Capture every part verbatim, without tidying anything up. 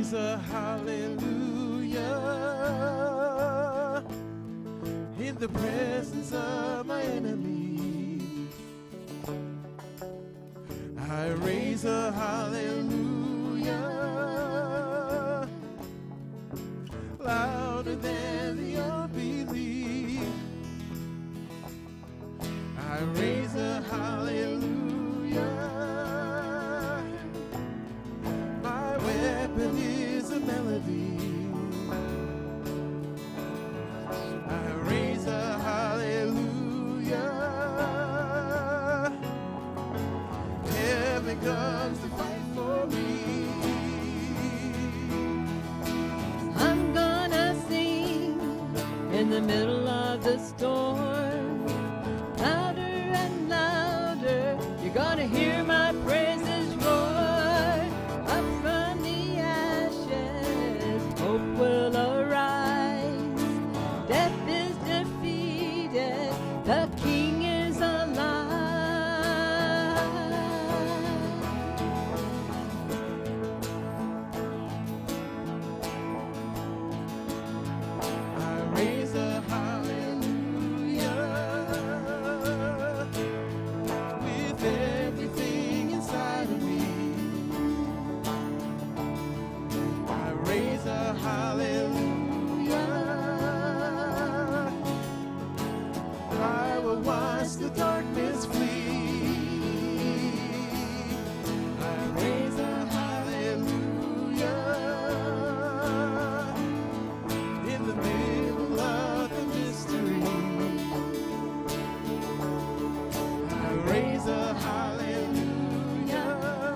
raise a hallelujah in the presence of my enemies. I raise a hallelujah louder than the unbelief. I raise a hallelujah. My weapon is a melody. I raise a hallelujah. Heaven comes to fight for me. I'm gonna sing in the middle of the storm, louder and louder. You're gonna hear my praises roar. Up from the ashes, hope will arise. Death is defeated, the King is alive. I raise a hallelujah with everything inside of me. I raise a hallelujah. I will watch the darkness flee. I raise a hallelujah in the middle of the mystery. I raise a hallelujah.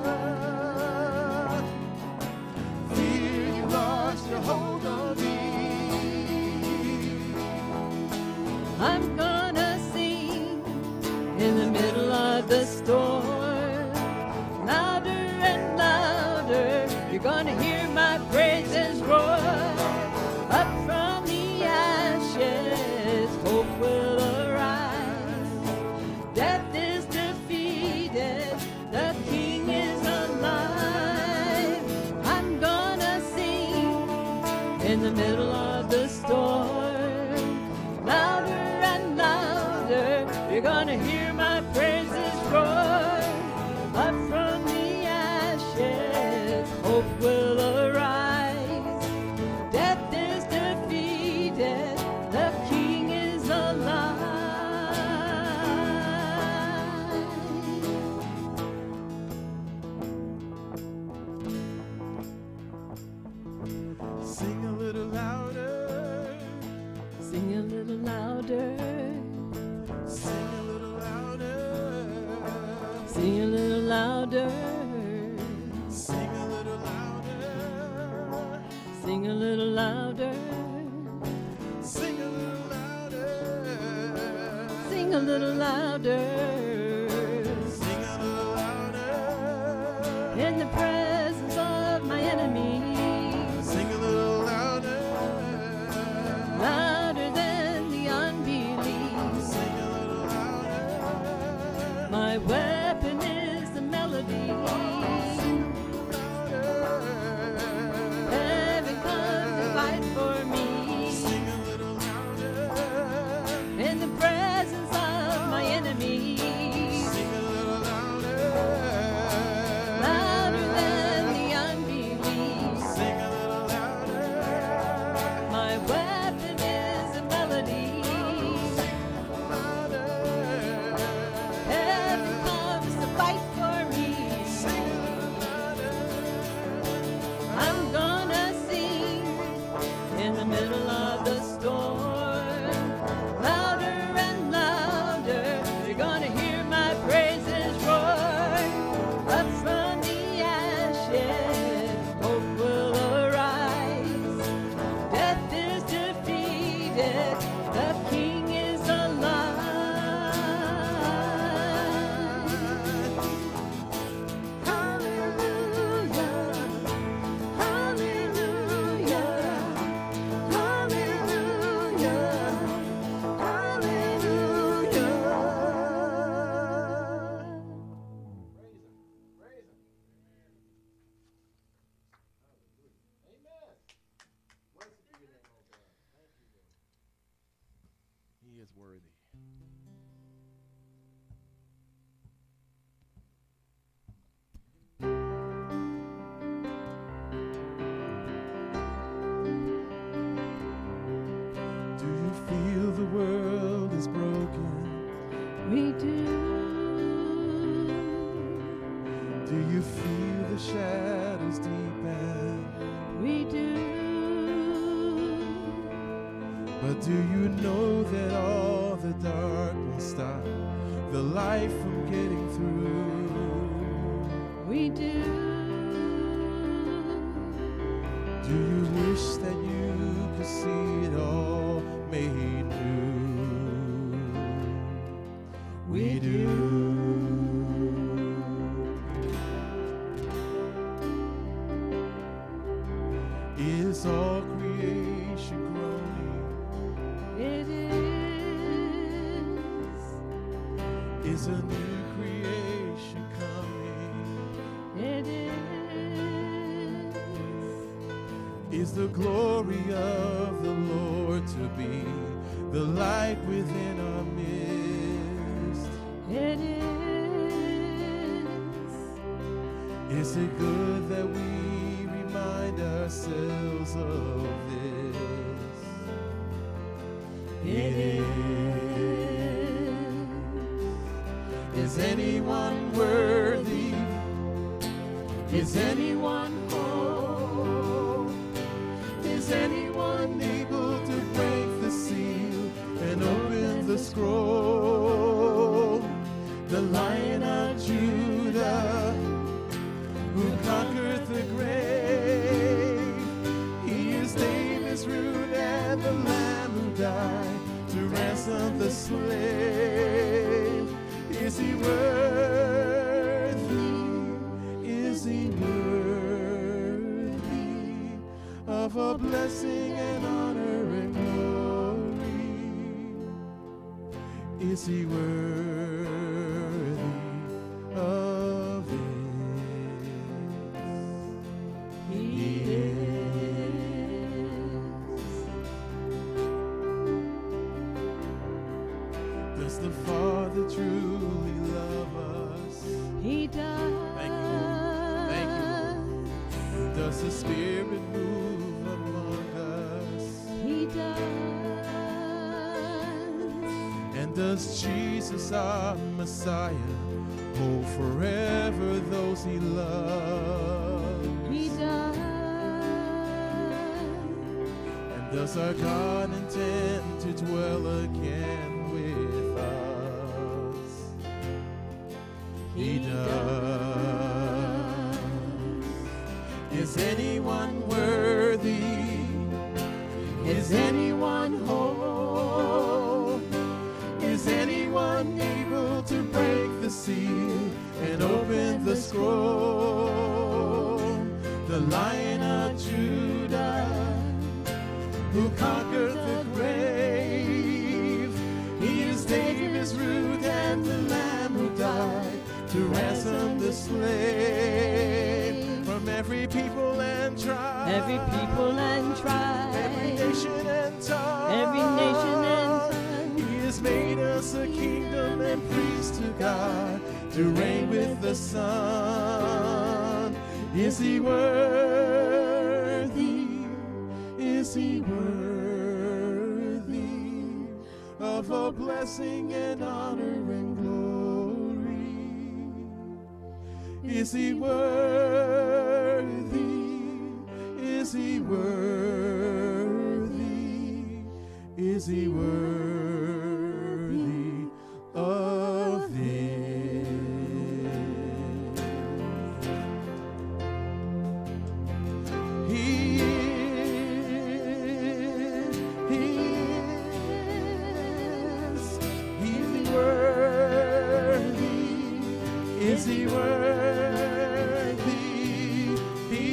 Fear you lost your hold on me. I'm gonna sing in the middle of the storm, louder and louder. You're gonna hear my praises roar. Up from the ashes, hope will arise. Death is defeated, the King is alive. I'm gonna sing in the middle of the storm, louder and louder. You're gonna hear my praises roar. Up from the ashes, hope will arise. Death is defeated, the King is alive. Sing a little louder. Sing a little louder, Sing a little louder. sing a little louder, Sing a little louder. sing a little louder, Sing a little louder. sing a little louder. Sing a little louder. In the presence of my enemies, Sing a little louder. louder than the unbelief. Sing a little louder. My weapon is the melody. Heaven comes to fight for me. Sing a little louder. In the presence of my enemies, Sing a little louder. louder than is worthy. Do you feel the world is broken? We do. Do you feel the shadows deepen? We do. But do you know that all the dark will stop the light from getting through? We do. Do you wish that you could see it all made new? We do. Is all creation groaning? It is. Is a new creation coming? It is. Is the glory of the Lord to be the light within our midst? It is. Is it good that we remind ourselves of this? It is. Is anyone worthy? Is anyone whole? Is anyone able to break the seal and open the scroll? The Lion of Judah, who conquered the grave. He is David's root and the Lamb who died to ransom the slave. Is he worthy? Is he worthy of a blessing and honor and glory? Is he worthy of it? He Does the Father truly love us? He does. Thank you, Lord. Thank you, Lord. Does the Spirit move among us? He does. And does Jesus, our Messiah, hold forever those he loves? He does. And does our God intend to dwell again with us? He does. Is anyone worthy? Is anyone whole? Is anyone able to break the seal and open the scroll? The Lion of Judah, who conquered the grave. He is David's root and the Lamb who died to ransom the slave. From every people and tribe, Every people and tribe, every nation and tongue, every nation and tongue. he has made us a kingdom and priests to God, to reign with the Son. Is he worthy? Is he worthy of a blessing and honor and glory? Is he worthy? Is he worthy? Is he worthy of this? He is, he is, he's worthy. Is he worthy? He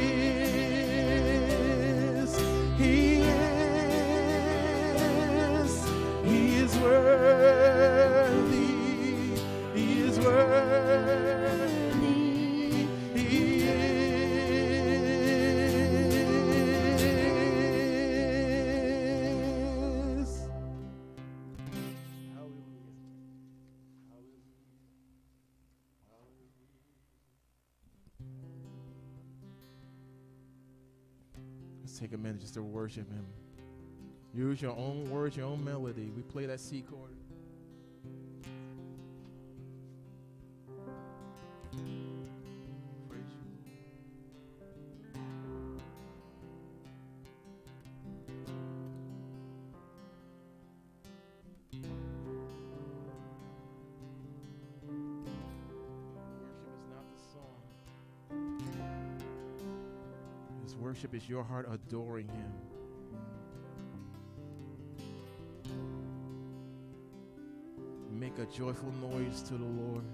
is, he is, he is worthy. He is worthy. He is, Take a minute just to worship him. Use your own words, your own melody. We play that C chord. Praise you. Worship is not the song. His worship is your heart adoring him. Make a joyful noise to the Lord.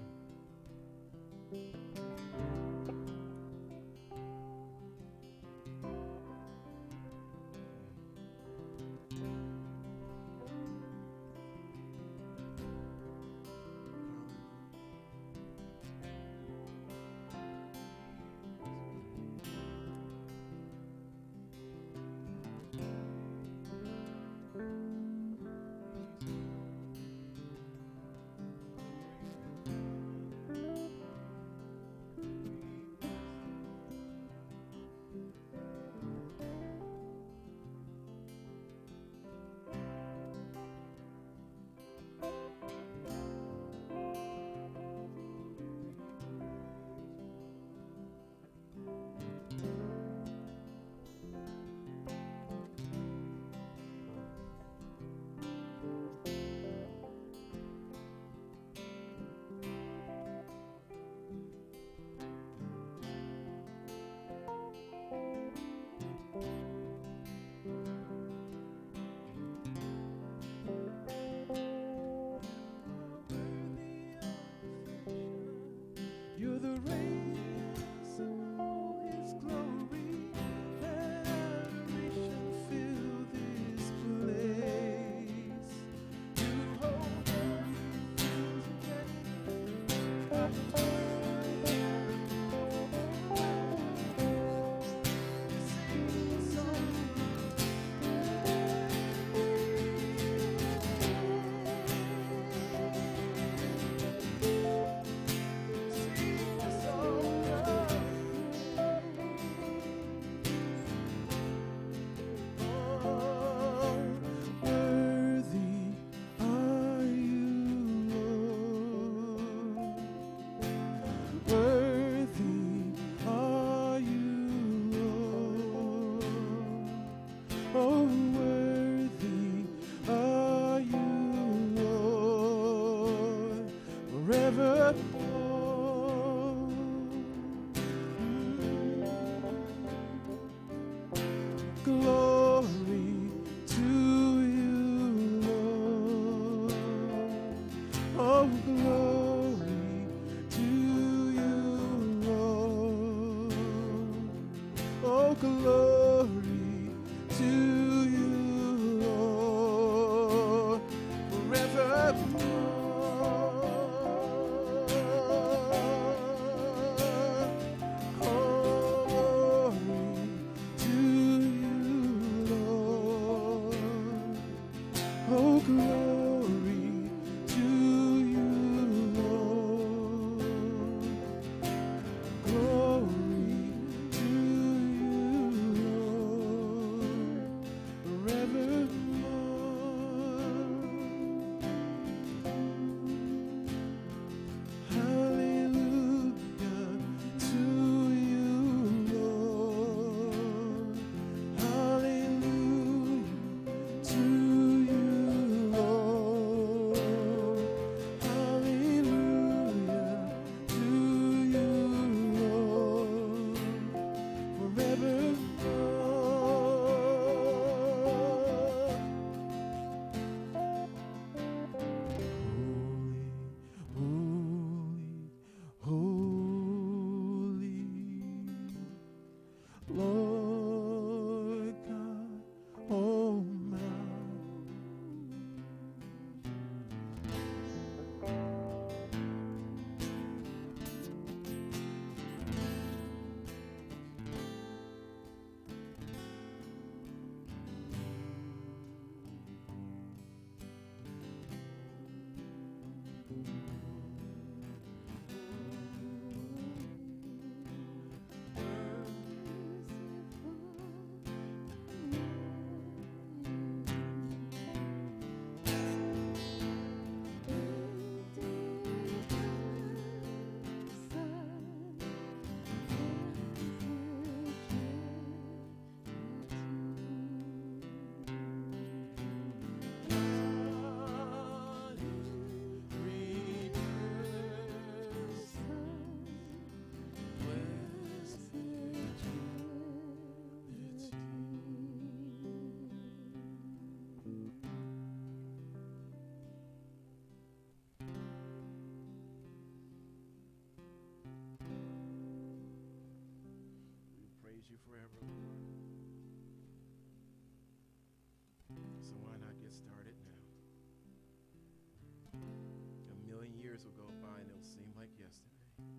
you forever, Lord. So why not get started now? A million years will go by and it'll seem like yesterday.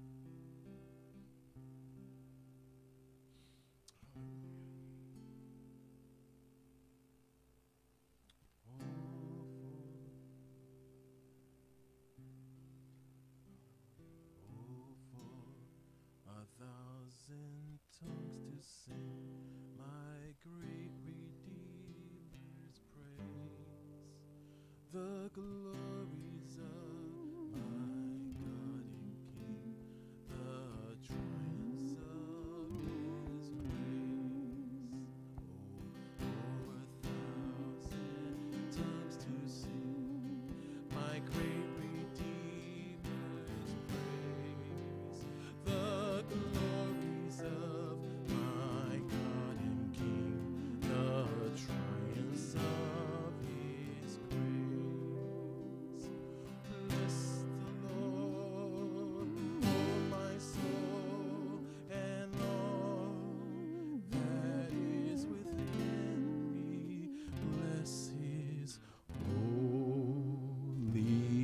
Thousand tongues to sing my great Redeemer's praise, the glories of my God and King, the triumphs of His ways. Oh, for a thousand tongues to sing my great Redeemer's praise, the glories of my God and King, the triumphs of His grace. Bless the Lord, oh my soul, and all that is within me. Bless His holy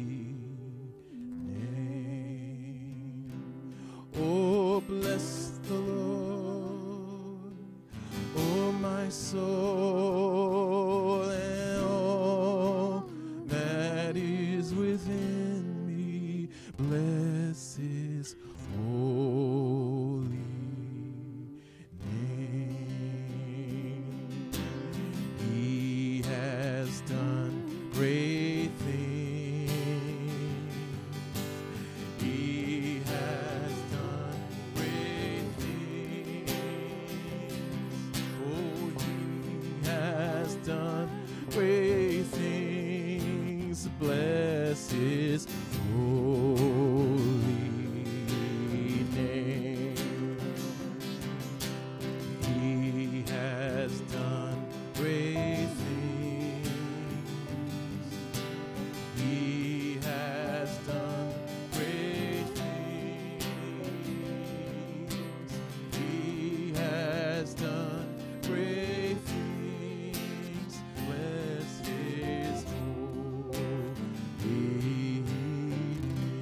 name. Oh, bless the Lord, oh my soul, and all that is within me. Bless His holy name. He has done great things. He has done great things. Oh, He has done great things. Bless His holy name. He has done great things. He has done great things. He has done great things. Bless His holy name.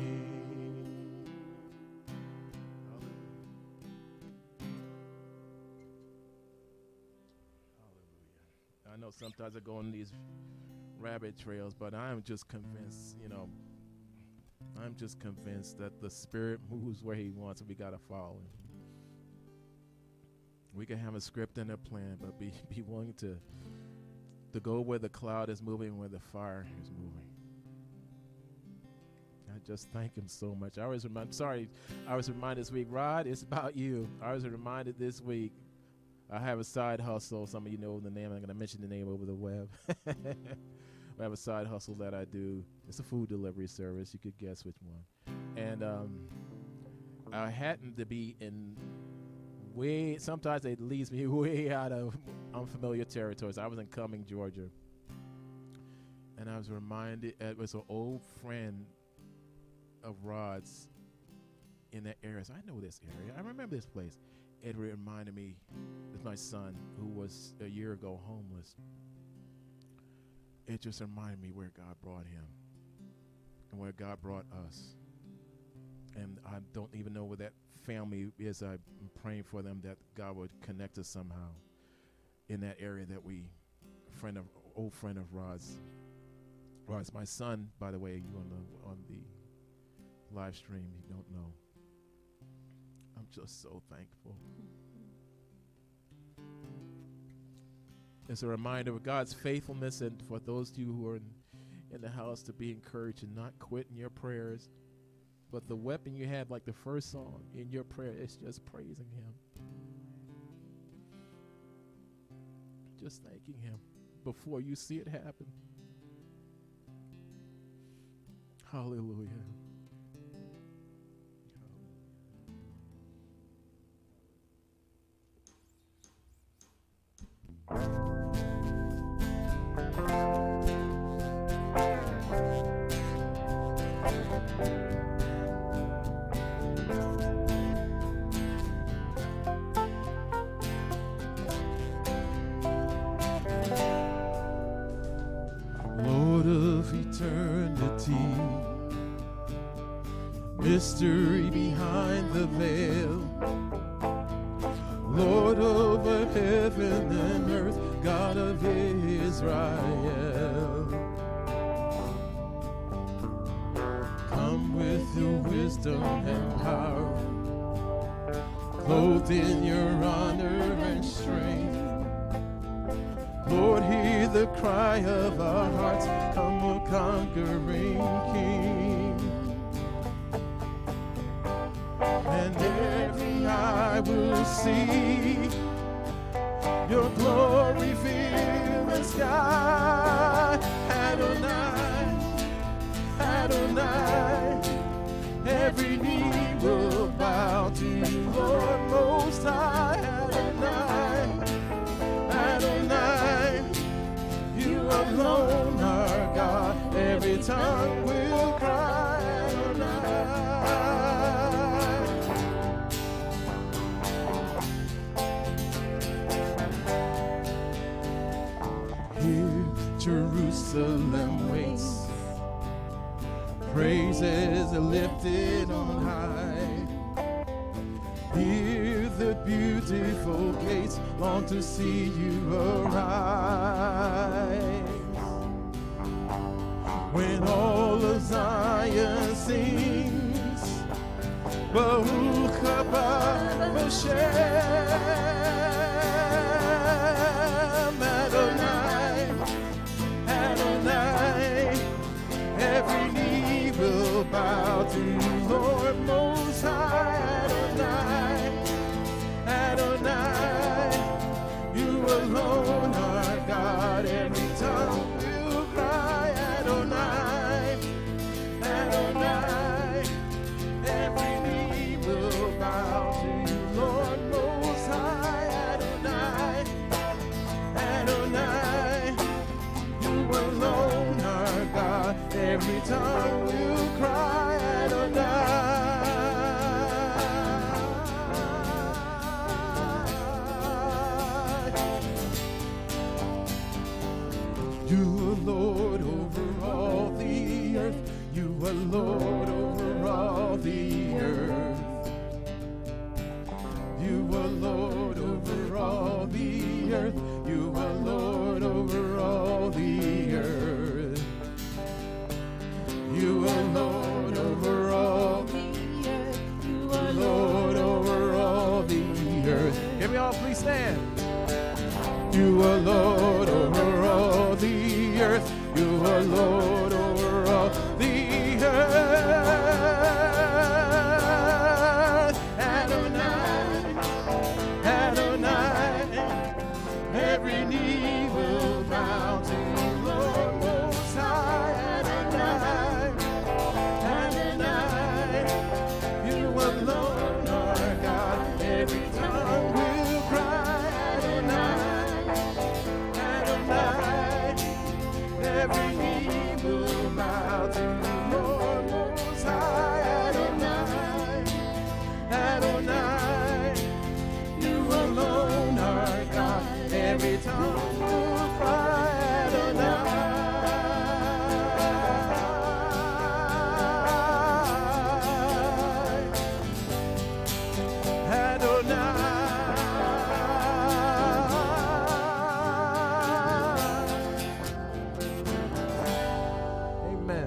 Hallelujah. I know sometimes I go on these rabbit trails, but I'm just convinced, you know, I'm just convinced that the Spirit moves where He wants, and we got to follow Him. We can have a script and a plan, but be, be willing to, to go where the cloud is moving, where the fire is moving. I just thank Him so much. I was remind, sorry, I was reminded this week, Rod, it's about you. I was reminded this week, I have a side hustle. Some of you know the name. I'm going to mention the name over the web. I have a side hustle that I do. It's a food delivery service. You could guess which one. And um, I happened to be in way, sometimes it leads me way out of unfamiliar territories. I was in Cumming, Georgia. And I was reminded, it was an old friend of Rod's in that area. So I know this area. I remember this place. It reminded me of my son who was a year ago homeless. It just reminded me where God brought him and where God brought us. And I don't even know where that family is. I'm praying for them that God would connect us somehow in that area that we, friend of, old friend of Rod's. Rod's my son, by the way, you on the on the live stream, you don't know. I'm just so thankful. It's a reminder of God's faithfulness, and for those of you who are in, in the house, to be encouraged and not quit in your prayers. But the weapon you have, like the first song in your prayer, is just praising Him. Just thanking Him before you see it happen. Hallelujah. mystery behind the veil. Lord over heaven and earth, God of Israel. Come with your wisdom and power, clothed in your honor and strength. Lord, hear the cry of our hearts, come a conquering King. And every eye will see your glory fill the sky. Adonai, Adonai, every knee will bow to you, Lord Most High. Adonai, Adonai, you alone are God. Every tongue will cry, Adonai. Here Jerusalem waits, praises are lifted on high. Hear the beautiful gates, long to see you arise. When all of Zion sings, Baruch haba Hashem, Adonai, Adonai, every knee will bow to you, Lord Most High. Adonai, Adonai, you alone are God. Every tongue will cry, Adonai, Adonai, every knee will bow to you, Lord Most High. Adonai, Adonai, you alone are God. Every tongue will cry, Adonai. You are Lord over all the earth. You are Lord over all the earth. You are Lord over all the earth. You are Lord over all the earth. You are Lord over all the earth. You are Lord over all the earth. Can we all please stand? You are Lord over all the earth. You are Lord over all the earth. Adonai, Adonai, every knee will bow to you, Lord Most High. Adonai, Adonai, you alone are God. Every tongue will cry, Adonai, Adonai, every knee will bow to you, Lord Most High. Adonai, Adonai, you alone are God. Every tongue will cry, Adonai. Amen.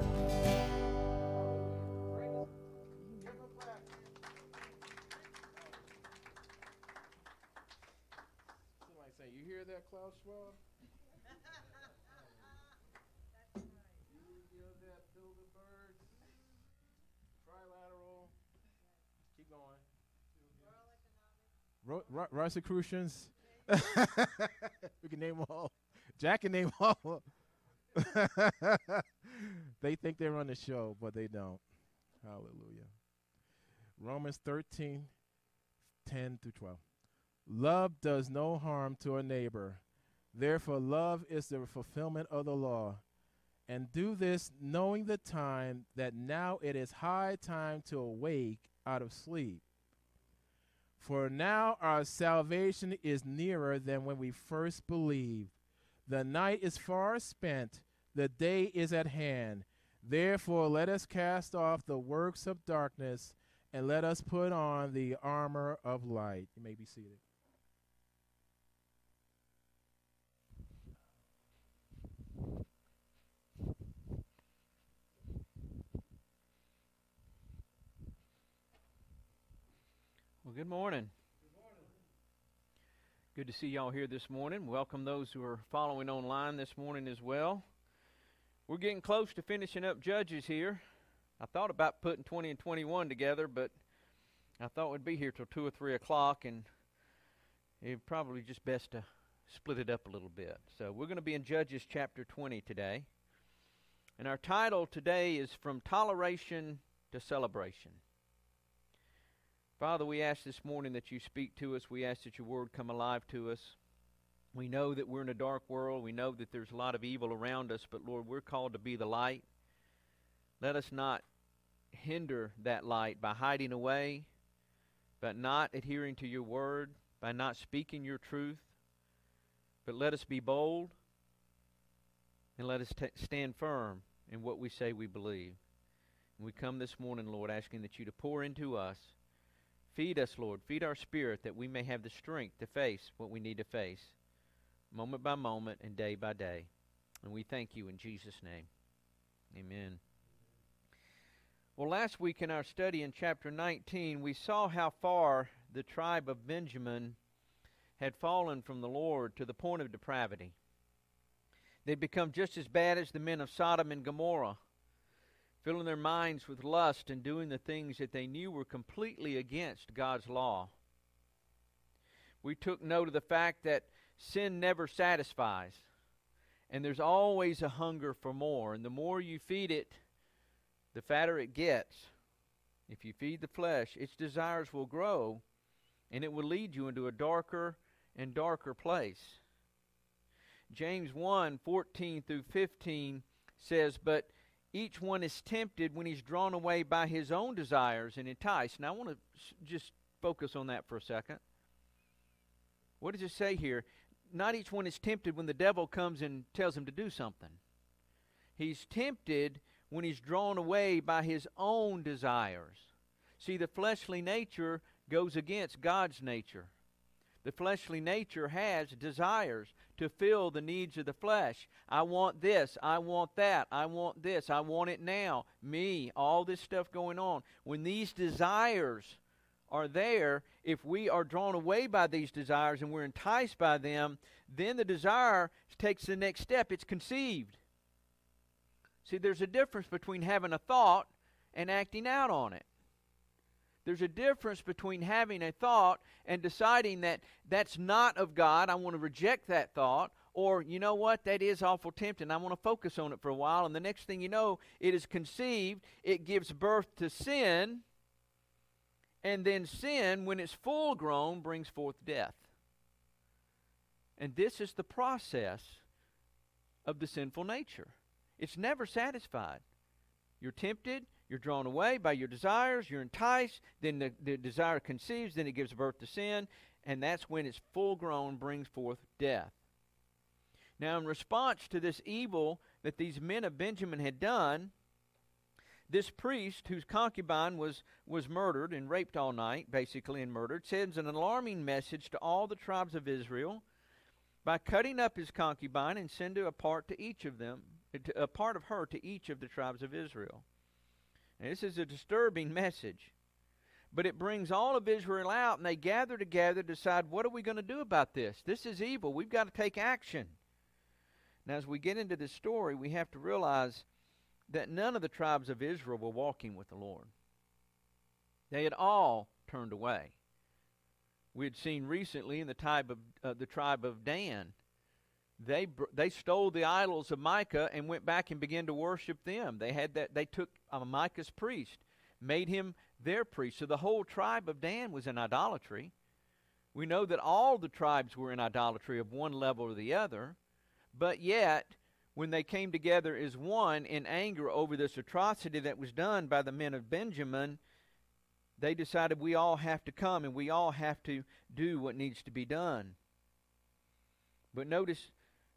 Somebody say, you hear that, Klaus Schwab? You hear that, Bilderberg? Trilateral. Keep going. Ro- Ro- Rosicrucians. We can name them all. Jack can name all. They think they run the show, but they don't. Hallelujah. Romans thirteen, ten through twelve. Love does no harm to a neighbor. Therefore, love is the fulfillment of the law. And do this knowing the time that now it is high time to awake out of sleep. For now our salvation is nearer than when we first believed. The night is far spent, the day is at hand. Therefore, let us cast off the works of darkness and let us put on the armor of light. You may be seated. Well, good morning. Good morning. Good to see y'all here this morning. Welcome those who are following online this morning as well. We're getting close to finishing up Judges here. I thought about putting twenty and twenty-one together, but I thought we'd be here till two or three o'clock, and it's probably just best to split it up a little bit. So we're going to be in Judges chapter twenty today. And our title today is From Toleration to Celebration. Father, we ask this morning that you speak to us. We ask that your word come alive to us. We know that we're in a dark world. We know that there's a lot of evil around us, but Lord, we're called to be the light. Let us not hinder that light by hiding away, by not adhering to your word, by not speaking your truth. But let us be bold, and let us t- stand firm in what we say we believe. And we come this morning, Lord, asking that you to pour into us. Feed us, Lord. Feed our spirit that we may have the strength to face what we need to face, moment by moment and day by day. And we thank you in Jesus' name. Amen. Well, last week in our study in chapter nineteen, we saw how far the tribe of Benjamin had fallen from the Lord to the point of depravity. They'd become just as bad as the men of Sodom and Gomorrah, filling their minds with lust and doing the things that they knew were completely against God's law. We took note of the fact that sin never satisfies, and there's always a hunger for more. And the more you feed it, the fatter it gets. If you feed the flesh, its desires will grow, and it will lead you into a darker and darker place. James one, fourteen through fifteen says, "But each one is tempted when he's drawn away by his own desires and enticed." Now I want to just focus on that for a second. What does it say here? Not each one is tempted when the devil comes and tells him to do something. He's tempted when he's drawn away by his own desires. See, the fleshly nature goes against God's nature. The fleshly nature has desires to fill the needs of the flesh. I want this, I want that, I want this, I want it now, me, all this stuff going on. When these desires are there, if we are drawn away by these desires and we're enticed by them, then the desire takes the next step. It's conceived. See, there's a difference between having a thought and acting out on it. There's a difference between having a thought and deciding that that's not of God, I want to reject that thought, or, you know what, that is awful tempting, I want to focus on it for a while, and the next thing you know, it is conceived, it gives birth to sin, and then sin, when it's full grown, brings forth death. And this is the process of the sinful nature. It's never satisfied. You're tempted, you're drawn away by your desires, you're enticed, then the, the desire conceives, then it gives birth to sin, and that's when it's full grown, brings forth death. Now, in response to this evil that these men of Benjamin had done, this priest, whose concubine was, was murdered and raped all night, basically, and murdered, sends an alarming message to all the tribes of Israel by cutting up his concubine and sending a part to each of them, a part of her to each of the tribes of Israel. And this is a disturbing message, but it brings all of Israel out, and they gather together to decide, what are we going to do about this? This is evil. We've got to take action. Now, as we get into this story, we have to realize that none of the tribes of Israel were walking with the Lord. They had all turned away. We had seen recently in the tribe of, uh, the tribe of Dan, They they stole the idols of Micah and went back and began to worship them. They had that. They took uh, Micah's priest, made him their priest. So the whole tribe of Dan was in idolatry. We know that all the tribes were in idolatry of one level or the other. But yet, when they came together as one in anger over this atrocity that was done by the men of Benjamin, they decided we all have to come and we all have to do what needs to be done. But notice,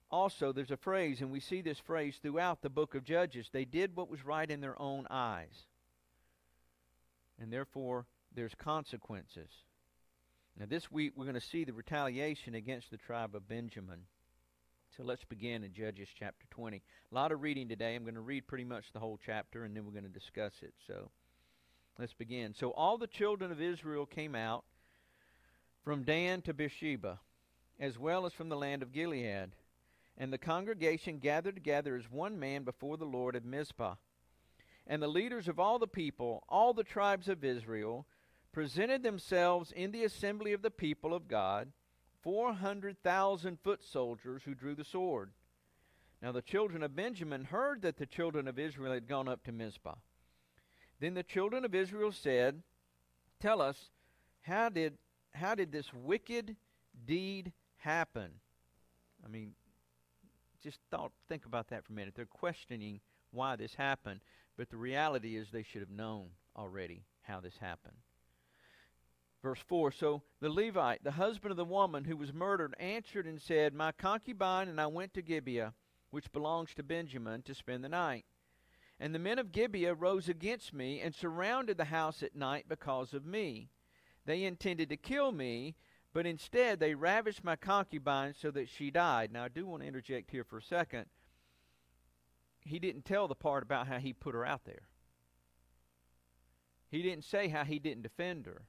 also, there's a phrase, and we see this phrase throughout the book of Judges. They did what was right in their own eyes. And therefore, there's consequences. Now, this week, we're going to see the retaliation against the tribe of Benjamin. So let's begin in Judges chapter twenty. A lot of reading today. I'm going to read pretty much the whole chapter, and then we're going to discuss it. So let's begin. So all the children of Israel came out from Dan to Beersheba, as well as from the land of Gilead. And the congregation gathered together as one man before the Lord at Mizpah. And the leaders of all the people, all the tribes of Israel, presented themselves in the assembly of the people of God, four hundred thousand foot soldiers who drew the sword. Now the children of Benjamin heard that the children of Israel had gone up to Mizpah. Then the children of Israel said, "Tell us, how did how did this wicked deed happen?" I mean, just thought, think about that for a minute. They're questioning why this happened, but the reality is they should have known already how this happened. Verse four, so the Levite, the husband of the woman who was murdered, answered and said, "My concubine and I went to Gibeah, which belongs to Benjamin, to spend the night. And the men of Gibeah rose against me and surrounded the house at night because of me. They intended to kill me, but instead they ravished my concubine so that she died." Now I do want to interject here for a second. He didn't tell the part about how he put her out there. He didn't say how he didn't defend her,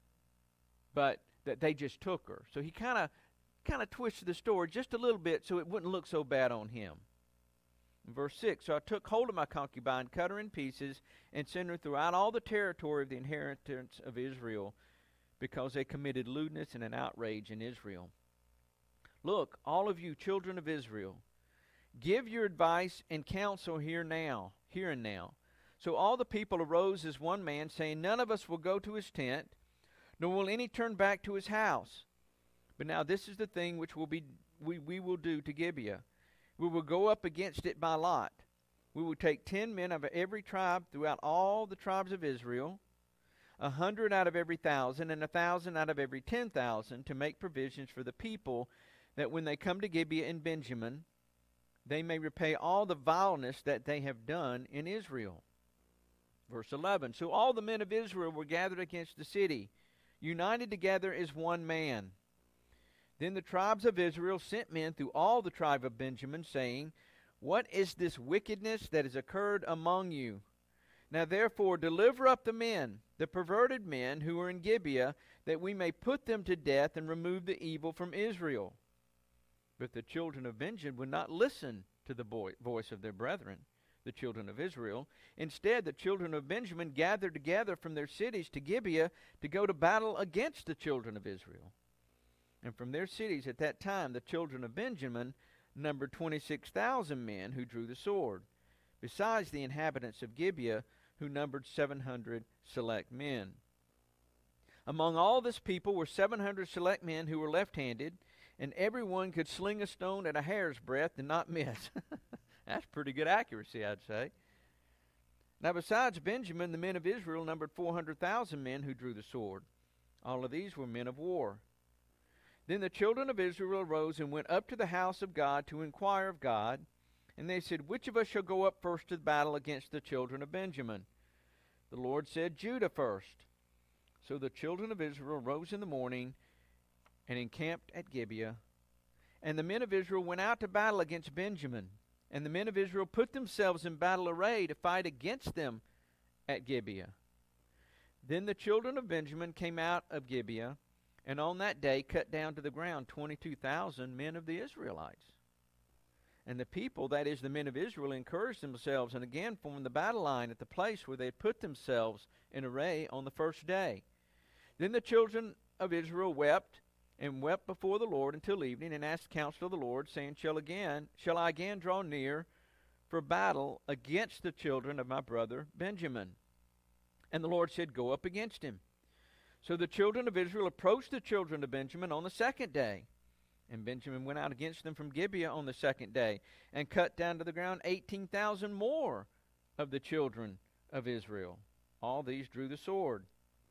but that they just took her. So he kind of kind of twisted the story just a little bit so it wouldn't look so bad on him. In verse six, so I took hold of my concubine, cut her in pieces, and sent her throughout all the territory of the inheritance of Israel, because they committed lewdness and an outrage in Israel. Look, all of you children of Israel, give your advice and counsel here now, here and now. So all the people arose as one man, saying, "None of us will go to his tent, nor will any turn back to his house. But now this is the thing which will be we, we will do to Gibeah. We will go up against it by lot. We will take ten men of every tribe throughout all the tribes of Israel, a hundred out of every thousand, and a thousand out of every ten thousand, to make provisions for the people, that when they come to Gibeah in Benjamin, they may repay all the vileness that they have done in Israel." Verse eleven, so all the men of Israel were gathered against the city, united together as one man. Then the tribes of Israel sent men through all the tribe of Benjamin, saying, "What is this wickedness that has occurred among you? Now therefore deliver up the men, the perverted men who are in Gibeah, that we may put them to death and remove the evil from Israel." But the children of Benjamin would not listen to the boy, voice of their brethren, the children of Israel. Instead, the children of Benjamin gathered together from their cities to Gibeah to go to battle against the children of Israel. And from their cities at that time, the children of Benjamin numbered twenty-six thousand men who drew the sword, besides the inhabitants of Gibeah, who numbered seven hundred select men. Among all this people were seven hundred select men who were left-handed, and everyone could sling a stone at a hair's breadth and not miss. That's pretty good accuracy, I'd say. Now besides Benjamin, the men of Israel numbered four hundred thousand men who drew the sword. All of these were men of war. Then the children of Israel arose and went up to the house of God to inquire of God. And they said, "Which of us shall go up first to the battle against the children of Benjamin?" The Lord said, "Judah first." So the children of Israel rose in the morning and encamped at Gibeah. And the men of Israel went out to battle against Benjamin. And the men of Israel put themselves in battle array to fight against them at Gibeah. Then the children of Benjamin came out of Gibeah, and on that day cut down to the ground twenty-two thousand men of the Israelites. And the people, that is, the men of Israel, encouraged themselves and again formed the battle line at the place where they had put themselves in array on the first day. Then the children of Israel wept and wept before the Lord until evening, and asked counsel of the Lord, saying, Shall again, shall I again draw near for battle against the children of my brother Benjamin? And the Lord said, Go up against him. So the children of Israel approached the children of Benjamin on the second day. And Benjamin went out against them from Gibeah on the second day, and cut down to the ground eighteen thousand more of the children of Israel. All these drew the sword.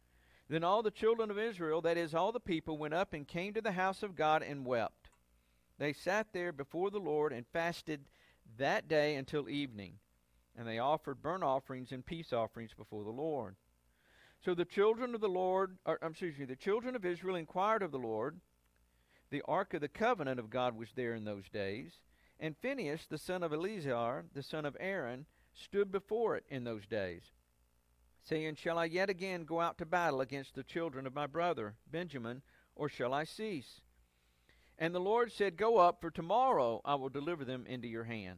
Then all the children of Israel, that is, all the people, went up and came to the house of God and wept. they sat there before the Lord and fasted that day until evening. And they offered burnt offerings and peace offerings before the Lord. So the children of the Lord, or excuse me, the children of Israel inquired of the Lord. The ark of the covenant of God was there in those days. And Phinehas, the son of Eleazar, the son of Aaron, stood before it in those days, saying, Shall I yet again go out to battle against the children of my brother Benjamin, or shall I cease? And the Lord said, Go up, for tomorrow I will deliver them into your hand.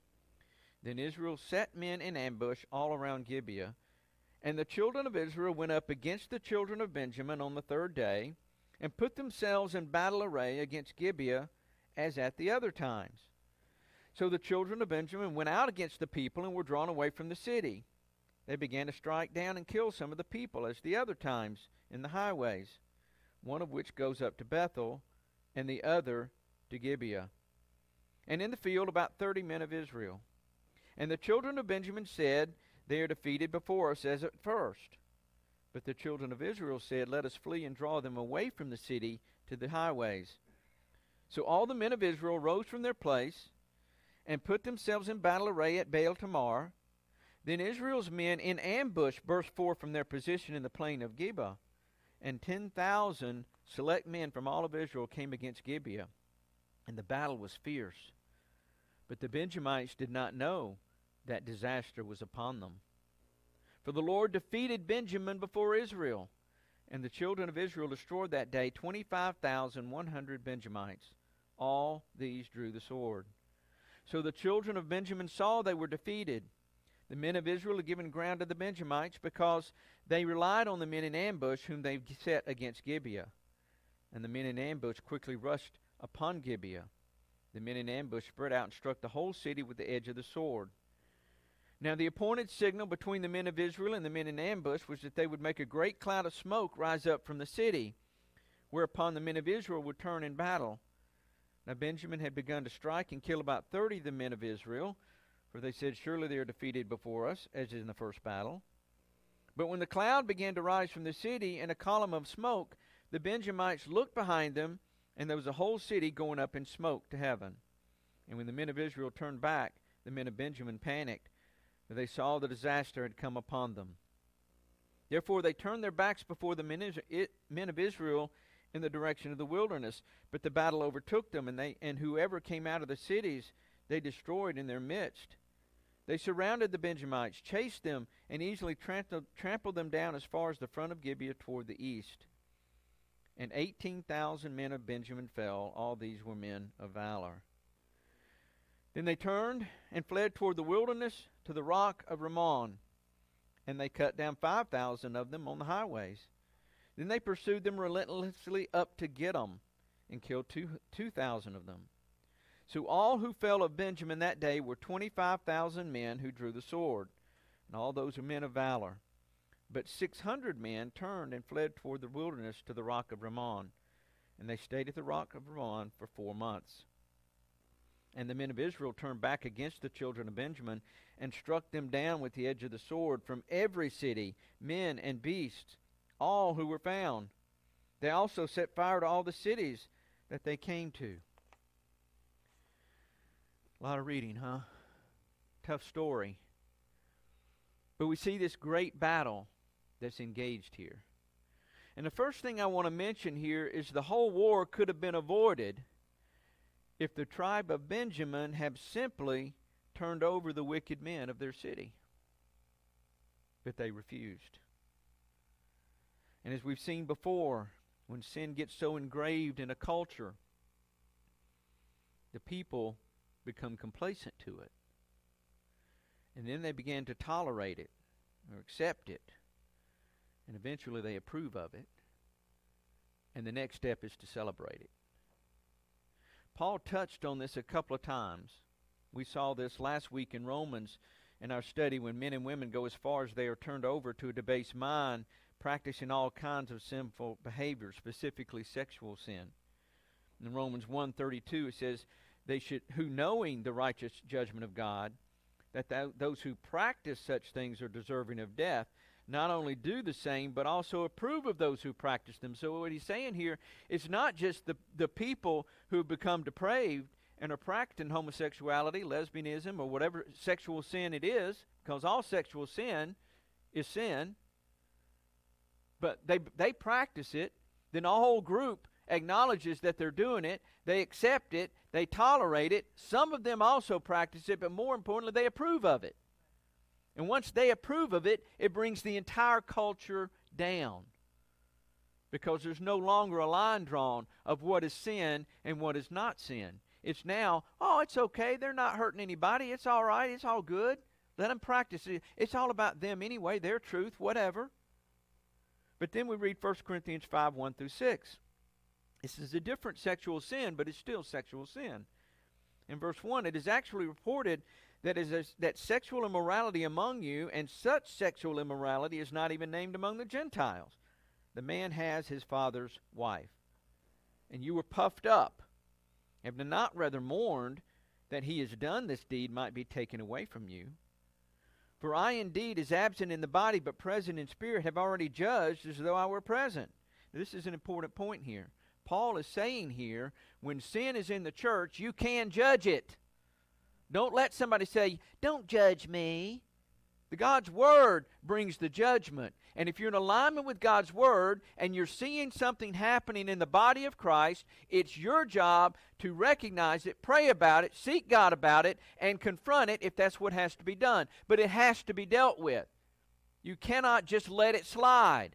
Then Israel set men in ambush all around Gibeah. And the children of Israel went up against the children of Benjamin on the third day, and put themselves in battle array against Gibeah, as at the other times. So the children of Benjamin went out against the people, and were drawn away from the city. They began to strike down and kill some of the people, as the other times in the highways, one of which goes up to Bethel, and the other to Gibeah. And in the field about thirty men of Israel. And the children of Benjamin said, They are defeated before us as at first. But the children of Israel said, Let us flee and draw them away from the city to the highways. So all the men of Israel rose from their place, and put themselves in battle array at Baal Tamar. Then Israel's men in ambush burst forth from their position in the plain of Gibeah. And ten thousand select men from all of Israel came against Gibeah. And the battle was fierce. But the Benjamites did not know that disaster was upon them. For the Lord defeated Benjamin before Israel. And the children of Israel destroyed that day twenty-five thousand one hundred Benjamites. All these drew the sword. So the children of Benjamin saw they were defeated. The men of Israel had given ground to the Benjamites, because they relied on the men in ambush whom they set against Gibeah. And the men in ambush quickly rushed upon Gibeah. The men in ambush spread out and struck the whole city with the edge of the sword. Now the appointed signal between the men of Israel and the men in ambush was that they would make a great cloud of smoke rise up from the city, whereupon the men of Israel would turn in battle. Now Benjamin had begun to strike and kill about thirty of the men of Israel, for they said, Surely they are defeated before us, as in the first battle. But when the cloud began to rise from the city and a column of smoke, the Benjamites looked behind them, and there was a whole city going up in smoke to heaven. And when the men of Israel turned back, the men of Benjamin panicked, for they saw the disaster had come upon them. Therefore they turned their backs before the men of Israel in the direction of the wilderness. But the battle overtook them, and they and whoever came out of the cities they destroyed in their midst. They surrounded the Benjamites, chased them, and easily trampled, trampled them down as far as the front of Gibeah toward the east. And eighteen thousand men of Benjamin fell. All these were men of valor. Then they turned and fled toward the wilderness to the rock of Rimmon, and they cut down five thousand of them on the highways. Then they pursued them relentlessly up to Gittim, and killed two two thousand of them. So all who fell of Benjamin that day were twenty-five thousand men who drew the sword, and all those were men of valor. But six hundred men turned and fled toward the wilderness to the rock of Rimmon, and they stayed at the rock of Rimmon for four months. And the men of Israel turned back against the children of Benjamin, and struck them down with the edge of the sword from every city, men and beasts, all who were found. They also set fire to all the cities that they came to. A lot of reading, huh? Tough story. But we see this great battle that's engaged here. And the first thing I want to mention here is the whole war could have been avoided if the tribe of Benjamin had simply turned over the wicked men of their city. But they refused. And as we've seen before, when sin gets so engraved in a culture, the people become complacent to it. And then they begin to tolerate it or accept it. And eventually they approve of it. And the next step is to celebrate it. Paul touched on this a couple of times. We saw this last week in Romans in our study, when men and women go as far as they are turned over to a debased mind, practicing all kinds of sinful behavior, specifically sexual sin. In Romans one thirty-two it says, they should, who knowing the righteous judgment of God, that th- those who practice such things are deserving of death, not only do the same, but also approve of those who practice them. So what he's saying here is not just the, the people who have become depraved and are practicing homosexuality, lesbianism, or whatever sexual sin it is, because all sexual sin is sin, but they they practice it, then a whole group acknowledges that they're doing it, they accept it, they tolerate it. Some of them also practice it, but more importantly, they approve of it. And once they approve of it, it brings the entire culture down, because there's no longer a line drawn of what is sin and what is not sin. It's now, oh, it's okay, they're not hurting anybody, it's all right, it's all good. Let them practice it. It's all about them anyway, their truth, whatever. But then we read First Corinthians five, one through six. This is a different sexual sin, but it's still sexual sin. In verse one, it is actually reported that is a, that sexual immorality among you, and such sexual immorality is not even named among the Gentiles. The man has his father's wife. And you were puffed up, have not rather mourned that he has done this deed might be taken away from you. For I indeed, as absent in the body but present in spirit, have already judged as though I were present. This is an important point here. Paul is saying here, when sin is in the church, you can judge it. Don't let somebody say, don't judge me. The God's Word brings the judgment. And if you're in alignment with God's Word and you're seeing something happening in the body of Christ, it's your job to recognize it, pray about it, seek God about it, and confront it if that's what has to be done. But it has to be dealt with. You cannot just let it slide.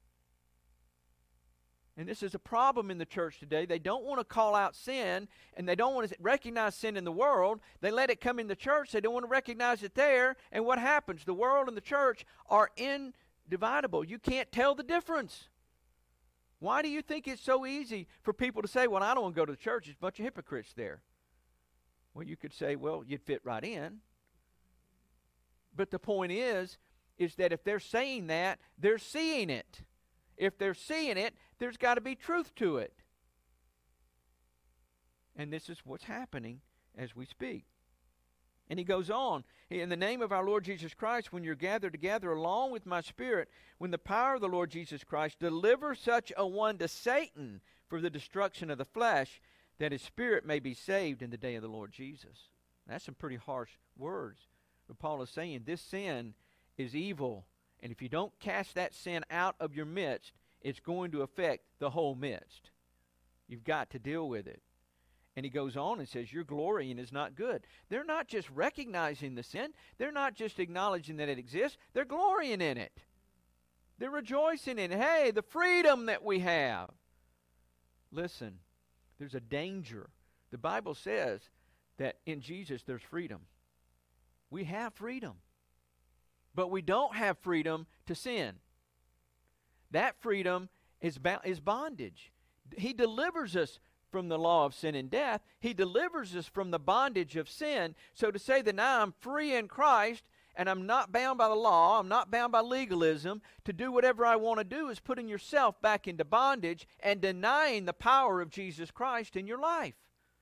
And this is a problem in the church today. They don't want to call out sin, and they don't want to recognize sin in the world. They let it come in the church. They don't want to recognize it there. And what happens? The world and the church are indivisible. You can't tell the difference. Why do you think it's so easy for people to say, well, I don't want to go to the church. There's a bunch of hypocrites there. Well, you could say, well, you'd fit right in. But the point is, is that if they're saying that, they're seeing it. If they're seeing it, there's got to be truth to it. And this is what's happening as we speak. And he goes on, in the name of our Lord Jesus Christ, when you're gathered together along with my Spirit, when the power of the Lord Jesus Christ deliver such a one to Satan for the destruction of the flesh, that his spirit may be saved in the day of the Lord Jesus. That's some pretty harsh words. But Paul is saying this sin is evil. And if you don't cast that sin out of your midst, it's going to affect the whole midst. You've got to deal with it. And he goes on and says, your glorying is not good. They're not just recognizing the sin. They're not just acknowledging that it exists. They're glorying in it. They're rejoicing in it. Hey, the freedom that we have. Listen, there's a danger. The Bible says that in Jesus there's freedom. We have freedom. But we don't have freedom to sin. That freedom is, ba- is bondage. He delivers us from the law of sin and death. He delivers us from the bondage of sin. So to say that now I'm free in Christ and I'm not bound by the law, I'm not bound by legalism, to do whatever I want to do is putting yourself back into bondage and denying the power of Jesus Christ in your life.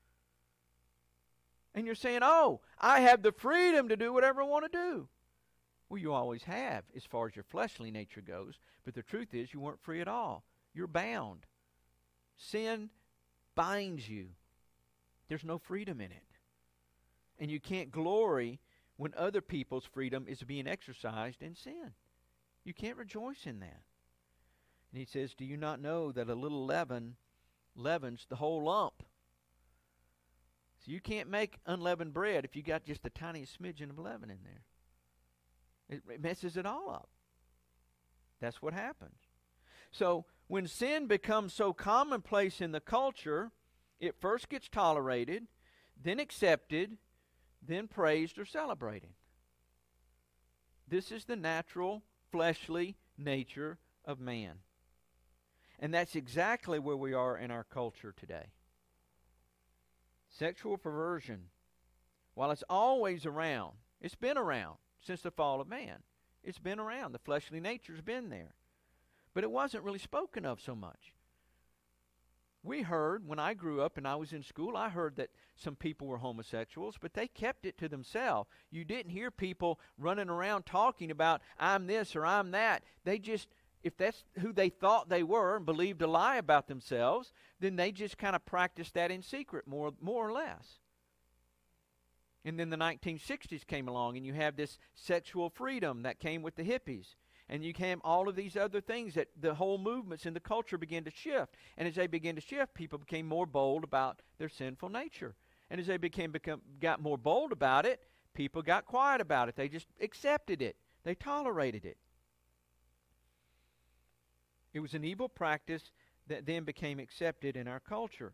And you're saying, oh, I have the freedom to do whatever I want to do. Well, you always have, as far as your fleshly nature goes. But the truth is, you weren't free at all. You're bound. Sin binds you. There's no freedom in it. And you can't glory when other people's freedom is being exercised in sin. You can't rejoice in that. And he says, do you not know that a little leaven leavens the whole lump? So you can't make unleavened bread if you got just the tiniest smidgen of leaven in there. It messes it all up. That's what happens. So when sin becomes so commonplace in the culture, it first gets tolerated, then accepted, then praised or celebrated. This is the natural, fleshly nature of man. And that's exactly where we are in our culture today. Sexual perversion, while it's always around, it's been around since the fall of man. It's been around. The fleshly nature's been there. But it wasn't really spoken of so much. We heard, when I grew up and I was in school, I heard that some people were homosexuals, but they kept it to themselves. You didn't hear people running around talking about, I'm this or I'm that. They just, if that's who they thought they were and believed a lie about themselves, then they just kind of practiced that in secret, more, more or less. And then the nineteen sixties came along, and you have this sexual freedom that came with the hippies. And you came all of these other things that the whole movements in the culture began to shift. And as they began to shift, people became more bold about their sinful nature. And as they became become got more bold about it, people got quiet about it. They just accepted it. They tolerated it. It was an evil practice that then became accepted in our culture.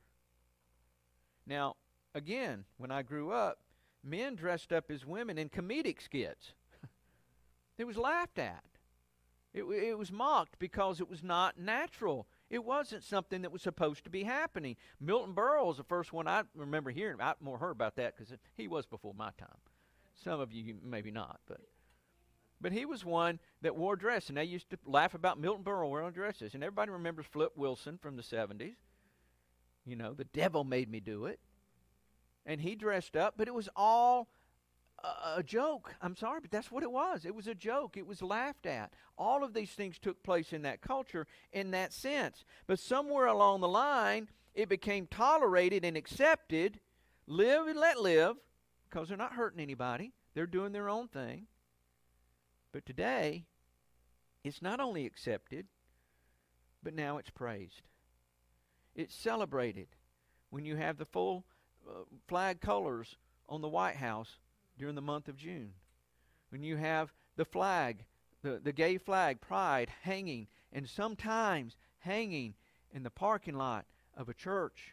Now, again, when I grew up, men dressed up as women in comedic skits. It was laughed at. It, it was mocked because it was not natural. It wasn't something that was supposed to be happening. Milton Berle was the first one I remember hearing. I more heard about that because he was before my time. Some of you maybe not, but but he was one that wore a dress, and they used to laugh about Milton Berle wearing dresses. And everybody remembers Flip Wilson from the seventies. You know, the devil made me do it. And he dressed up, but it was all a joke. I'm sorry, but that's what it was. It was a joke. It was laughed at. All of these things took place in that culture in that sense. But somewhere along the line, it became tolerated and accepted. Live and let live, because they're not hurting anybody. They're doing their own thing. But today, it's not only accepted, but now it's praised. It's celebrated. When you have the full uh, flag colors on the White House during the month of June, when you have the flag, the, the gay flag, pride, hanging, and sometimes hanging in the parking lot of a church.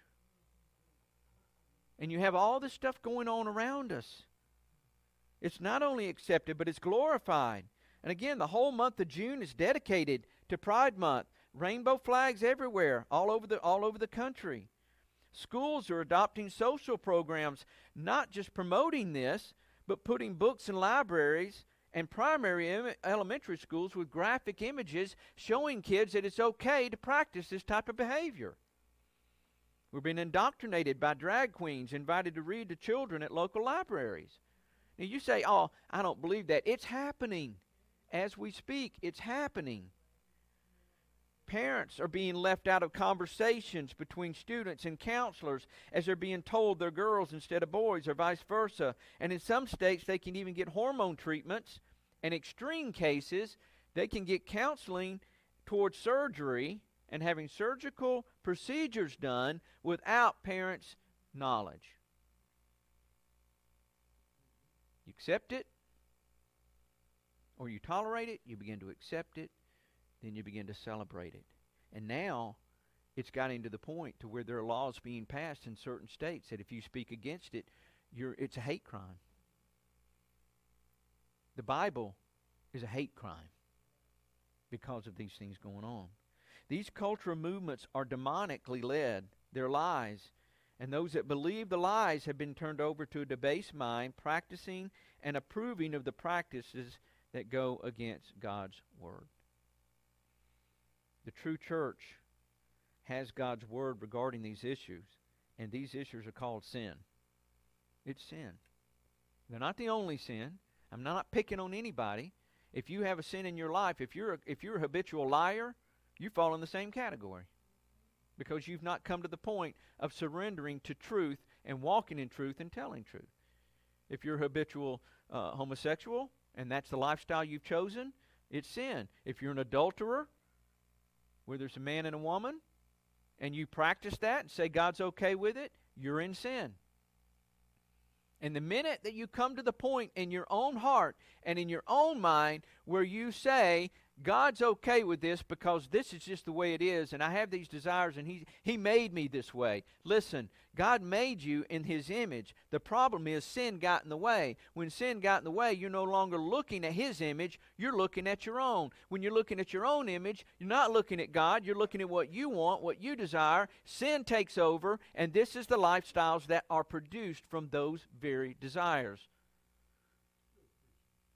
And you have all this stuff going on around us. It's not only accepted, but it's glorified. And again, the whole month of June is dedicated to Pride Month. Rainbow flags everywhere, all over the, all over the country. Schools are adopting social programs, not just promoting this, but putting books in libraries and primary em- elementary schools with graphic images showing kids that it's okay to practice this type of behavior. We're being indoctrinated by drag queens invited to read to children at local libraries. Now you say, oh, I don't believe that. It's happening. As we speak, it's happening. Parents are being left out of conversations between students and counselors as they're being told they're girls instead of boys, or vice versa. And in some states, they can even get hormone treatments. In extreme cases, they can get counseling towards surgery and having surgical procedures done without parents' knowledge. You accept it, or you tolerate it, you begin to accept it, then you begin to celebrate it. And now it's gotten to the point to where there are laws being passed in certain states that if you speak against it, you're, it's a hate crime. The Bible is a hate crime because of these things going on. These cultural movements are demonically led. They're lies. And those that believe the lies have been turned over to a debased mind, practicing and approving of the practices that go against God's word. The true church has God's word regarding these issues, and these issues are called sin. It's sin. They're not the only sin. I'm not picking on anybody. If you have a sin in your life, if you're a, if you're a habitual liar, you fall in the same category, because you've not come to the point of surrendering to truth and walking in truth and telling truth. If you're a habitual uh, homosexual, and that's the lifestyle you've chosen, it's sin. If you're an adulterer, where there's a man and a woman, and you practice that and say God's okay with it, you're in sin. And the minute that you come to the point in your own heart and in your own mind where you say, God's okay with this because this is just the way it is, and I have these desires, and he, he made me this way. Listen, God made you in His image. The problem is sin got in the way. When sin got in the way, you're no longer looking at His image, you're looking at your own. When you're looking at your own image, you're not looking at God, you're looking at what you want, what you desire. Sin takes over, and this is the lifestyles that are produced from those very desires.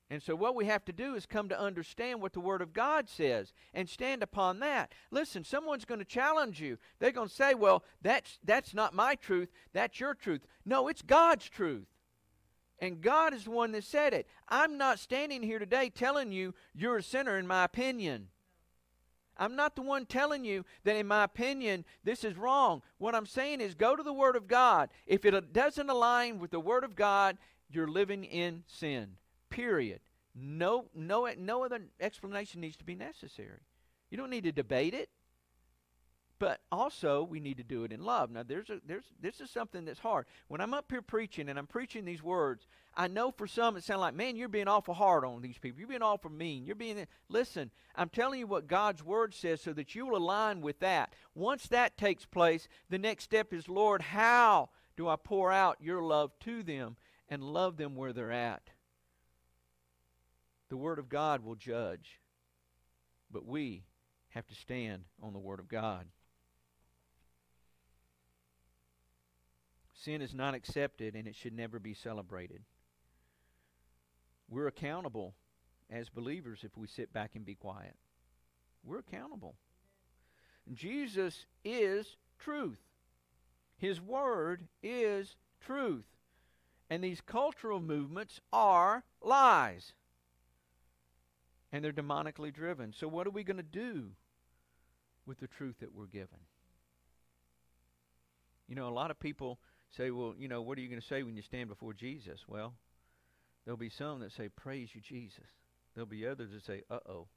And so what we have to do is come to understand what the Word of God says and stand upon that. Listen, someone's going to challenge you. They're going to say, well, that's, that's not my truth. That's your truth. No, it's God's truth. And God is the one that said it. I'm not standing here today telling you you're a sinner in my opinion. I'm not the one telling you that in my opinion this is wrong. What I'm saying is go to the Word of God. If it doesn't align with the Word of God, you're living in sin. Period. No, no, no other explanation needs to be necessary. You don't need to debate it. But also, we need to do it in love. Now, there's a, there's, this is something that's hard. When I'm up here preaching and I'm preaching these words, I know for some it sounds like, man, you're being awful hard on these people. You're being awful mean. You're being, listen, I'm telling you what God's Word says so that you will align with that. Once that takes place, the next step is, Lord, how do I pour out your love to them and love them where they're at? The Word of God will judge, but we have to stand on the Word of God. Sin is not accepted, and it should never be celebrated. We're accountable as believers if we sit back and be quiet. We're accountable. Jesus is truth. His Word is truth. And these cultural movements are lies. And they're demonically driven. So what are we going to do with the truth that we're given? You know, a lot of people say, well, you know, what are you going to say when you stand before Jesus? Well, there'll be some that say, praise you, Jesus. There'll be others that say, uh-oh.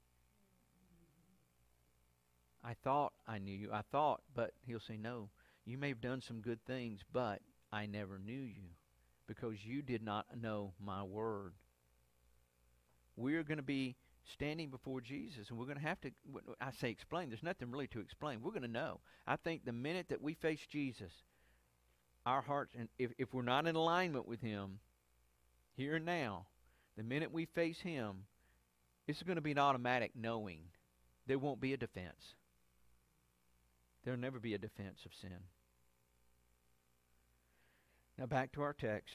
I thought I knew you. I thought, but he'll say, no, you may have done some good things, but I never knew you because you did not know my word. We're going to be standing before Jesus, and we're going to have to, I say explain, there's nothing really to explain. We're going to know. I think the minute that we face Jesus, our hearts, and if, if we're not in alignment with him, here and now, the minute we face him, it's going to be an automatic knowing. There won't be a defense. There'll never be a defense of sin. Now back to our text.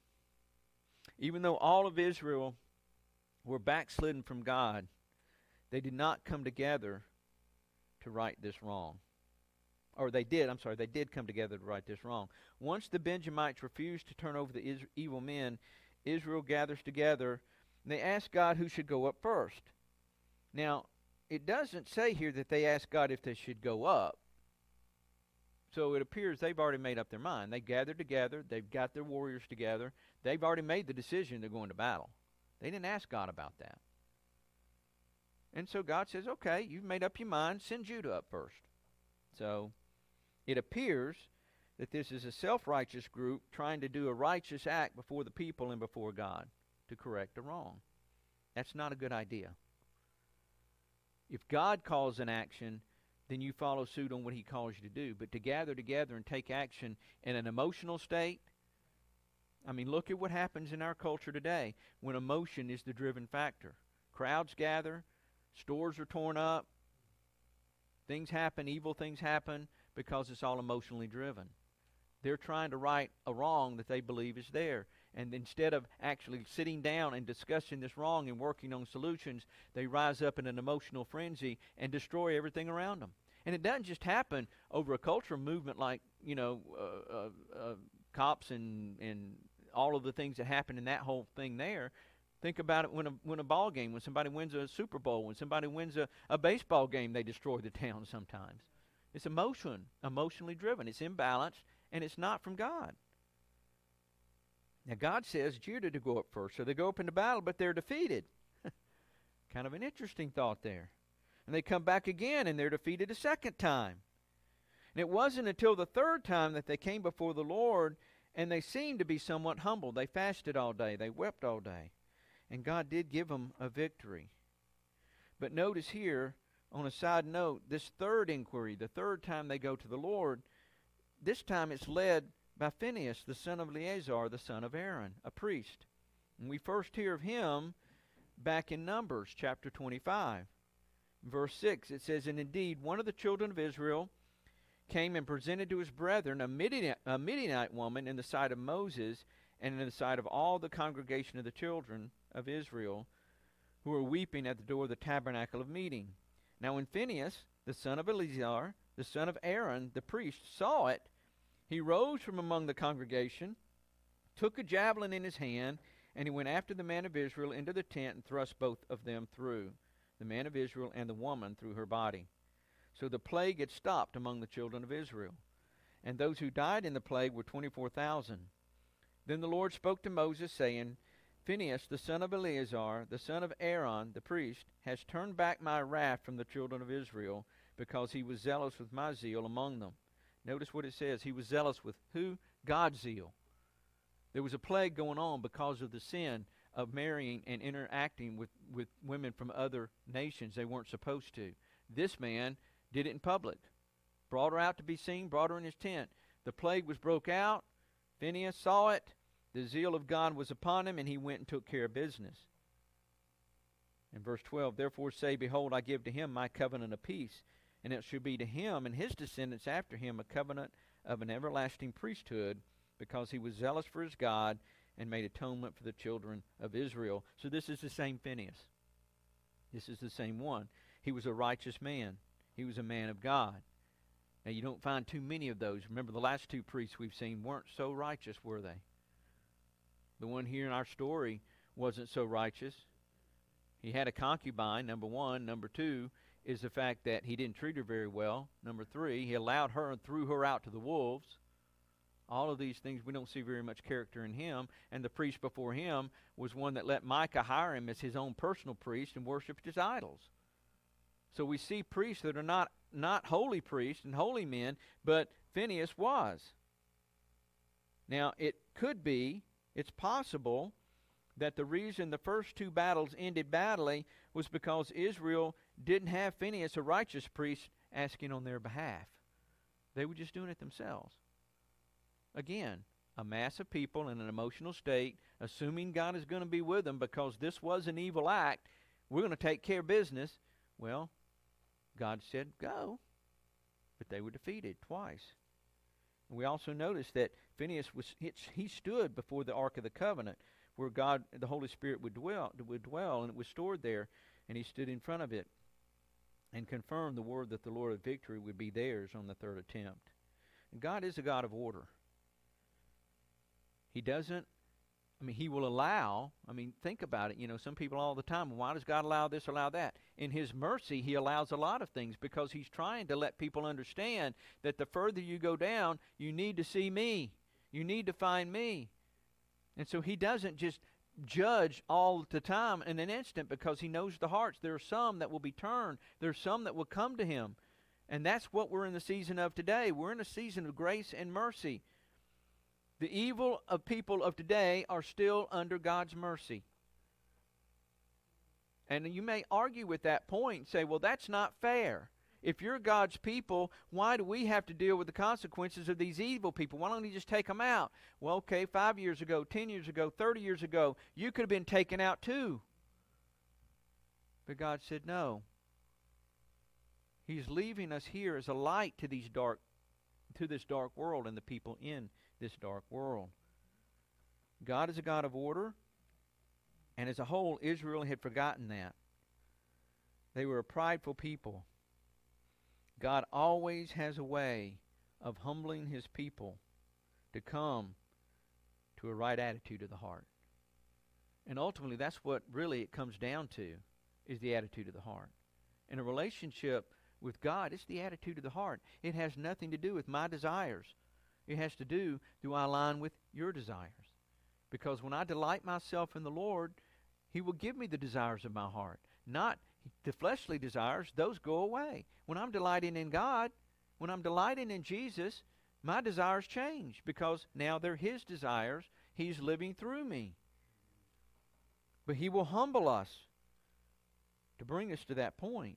Even though all of Israel were backslidden from God, they did not come together to right this wrong. Or they did, I'm sorry, they did come together to right this wrong. Once the Benjamites refused to turn over the is- evil men, Israel gathers together, and they ask God who should go up first. Now, it doesn't say here that they asked God if they should go up. So it appears they've already made up their mind. They gathered together, they've got their warriors together, they've already made the decision they're going to battle. They didn't ask God about that. And so God says, okay, you've made up your mind, send Judah up first. So it appears that this is a self-righteous group trying to do a righteous act before the people and before God to correct a wrong. That's not a good idea. If God calls an action, then you follow suit on what he calls you to do. But to gather together and take action in an emotional state, I mean, look at what happens in our culture today when emotion is the driven factor. Crowds gather, stores are torn up, things happen, evil things happen because it's all emotionally driven. They're trying to right a wrong that they believe is there. And instead of actually sitting down and discussing this wrong and working on solutions, they rise up in an emotional frenzy and destroy everything around them. And it doesn't just happen over a cultural movement like, you know, uh, uh, uh, cops and, and all of the things that happen in that whole thing there. Think about it when a, when a ball game, when somebody wins a Super Bowl, when somebody wins a, a baseball game, they destroy the town sometimes. It's emotion, emotionally driven. It's imbalanced, and it's not from God. Now, God says Judah to go up first, so they go up into battle, but they're defeated. Kind of an interesting thought there. And they come back again, and they're defeated a second time. And it wasn't until the third time that they came before the Lord, and they seemed to be somewhat humbled. They fasted all day. They wept all day. And God did give them a victory. But notice here, on a side note, this third inquiry, the third time they go to the Lord, this time it's led by Phinehas, the son of Eleazar, the son of Aaron, a priest. And we first hear of him back in Numbers chapter twenty-five. Verse six, it says, and indeed, one of the children of Israel came and presented to his brethren a Midianite, a Midianite woman in the sight of Moses, and in the sight of all the congregation of the children of Israel, who were weeping at the door of the tabernacle of meeting. Now when Phinehas, the son of Eleazar, the son of Aaron, the priest, saw it, he rose from among the congregation, took a javelin in his hand, and he went after the man of Israel into the tent and thrust both of them through, the man of Israel and the woman through her body. So the plague had stopped among the children of Israel. And those who died in the plague were twenty-four thousand. Then the Lord spoke to Moses, saying, Phinehas, the son of Eleazar, the son of Aaron, the priest, has turned back my wrath from the children of Israel, because he was zealous with my zeal among them. Notice what it says. He was zealous with who? God's zeal. There was a plague going on because of the sin of marrying and interacting with, with women from other nations they weren't supposed to. This man did it in public. Brought her out to be seen, brought her in his tent. The plague was broke out. Phinehas saw it. The zeal of God was upon him, and he went and took care of business. In verse twelve, therefore say, behold, I give to him my covenant of peace, and it shall be to him and his descendants after him a covenant of an everlasting priesthood, because he was zealous for his God and made atonement for the children of Israel. So this is the same Phinehas. This is the same one. He was a righteous man. He was a man of God. Now, you don't find too many of those. Remember, the last two priests we've seen weren't so righteous, were they? The one here in our story wasn't so righteous. He had a concubine, number one. Number two is the fact that he didn't treat her very well. Number three, he allowed her and threw her out to the wolves. All of these things, we don't see very much character in him. And the priest before him was one that let Micah hire him as his own personal priest and worshipped his idols. So we see priests that are not, not holy priests and holy men, but Phinehas was. Now, it could be, it's possible, that the reason the first two battles ended badly was because Israel didn't have Phinehas, a righteous priest, asking on their behalf. They were just doing it themselves. Again, a mass of people in an emotional state, assuming God is going to be with them because this was an evil act, we're going to take care of business. Well, God said, go. But they were defeated twice. And we also notice that Phinehas, was he stood before the Ark of the Covenant, where God, the Holy Spirit would dwell, would dwell, and it was stored there, and he stood in front of it and confirmed the word that the Lord of victory would be theirs on the third attempt. And God is a God of order. He doesn't, I mean, he will allow, I mean, think about it. You know, some people all the time, why does God allow this, allow that? In his mercy, he allows a lot of things because he's trying to let people understand that the further you go down, you need to see me. You need to find me. And so he doesn't just judge all the time in an instant because he knows the hearts. There are some that will be turned. There are some that will come to him. And that's what we're in the season of today. We're in a season of grace and mercy. The evil of people of today are still under God's mercy. And you may argue with that point and say, well, that's not fair. If you're God's people, why do we have to deal with the consequences of these evil people? Why don't you just take them out? Well, okay, five years ago, ten years ago, thirty years ago, you could have been taken out too. But God said no. He's leaving us here as a light to these dark, to this dark world and the people in this dark world. God is a God of order, and as a whole, Israel had forgotten that. They were a prideful people. God always has a way of humbling his people to come to a right attitude of the heart. And ultimately, that's what really it comes down to, is the attitude of the heart. In a relationship with God, it's the attitude of the heart. It has nothing to do with my desires. It has to do, do I align with your desires? Because when I delight myself in the Lord, he will give me the desires of my heart. Not the fleshly desires, those go away. When I'm delighting in God, when I'm delighting in Jesus, my desires change because now they're his desires. He's living through me. But he will humble us to bring us to that point.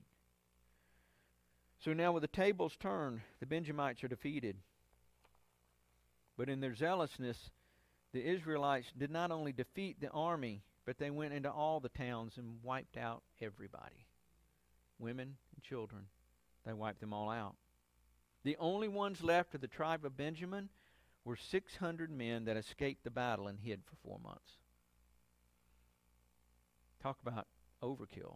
So now with the tables turned, the Benjamites are defeated. But in their zealousness, the Israelites did not only defeat the army, but they went into all the towns and wiped out everybody. Women and children. They wiped them all out. The only ones left of the tribe of Benjamin were six hundred men that escaped the battle and hid for four months. Talk about overkill.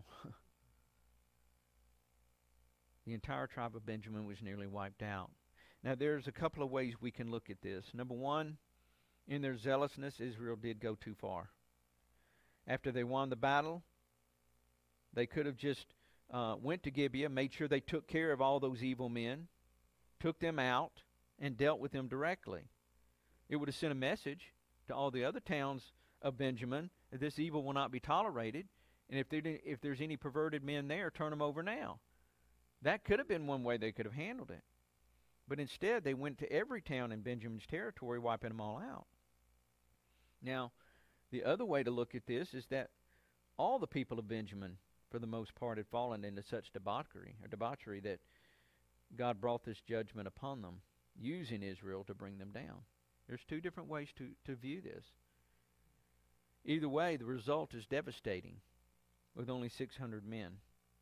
The entire tribe of Benjamin was nearly wiped out. Now, there's a couple of ways we can look at this. Number one, in their zealousness, Israel did go too far. After they won the battle, they could have just uh, went to Gibeah, made sure they took care of all those evil men, took them out, and dealt with them directly. It would have sent a message to all the other towns of Benjamin that this evil will not be tolerated, and if, if there's any perverted men there, turn them over now. That could have been one way they could have handled it. But instead, they went to every town in Benjamin's territory, wiping them all out. Now, the other way to look at this is that all the people of Benjamin, for the most part, had fallen into such debauchery, or debauchery that God brought this judgment upon them, using Israel to bring them down. There's two different ways to, to view this. Either way, the result is devastating, with only six hundred men.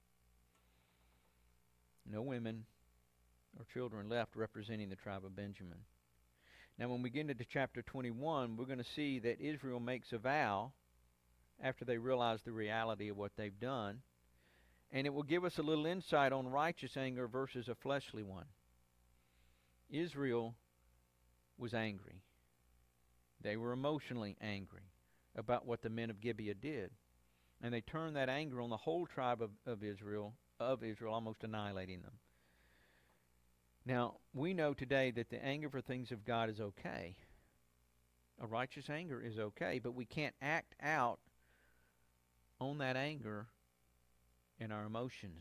No women or children left representing the tribe of Benjamin. Now, when we get into chapter twenty-one, we're going to see that Israel makes a vow after they realize the reality of what they've done. And it will give us a little insight on righteous anger versus a fleshly one. Israel was angry. They were emotionally angry about what the men of Gibeah did. And they turned that anger on the whole tribe of, of Israel, of Israel, almost annihilating them. Now, we know today that the anger for things of God is okay. A righteous anger is okay, but we can't act out on that anger in our emotions.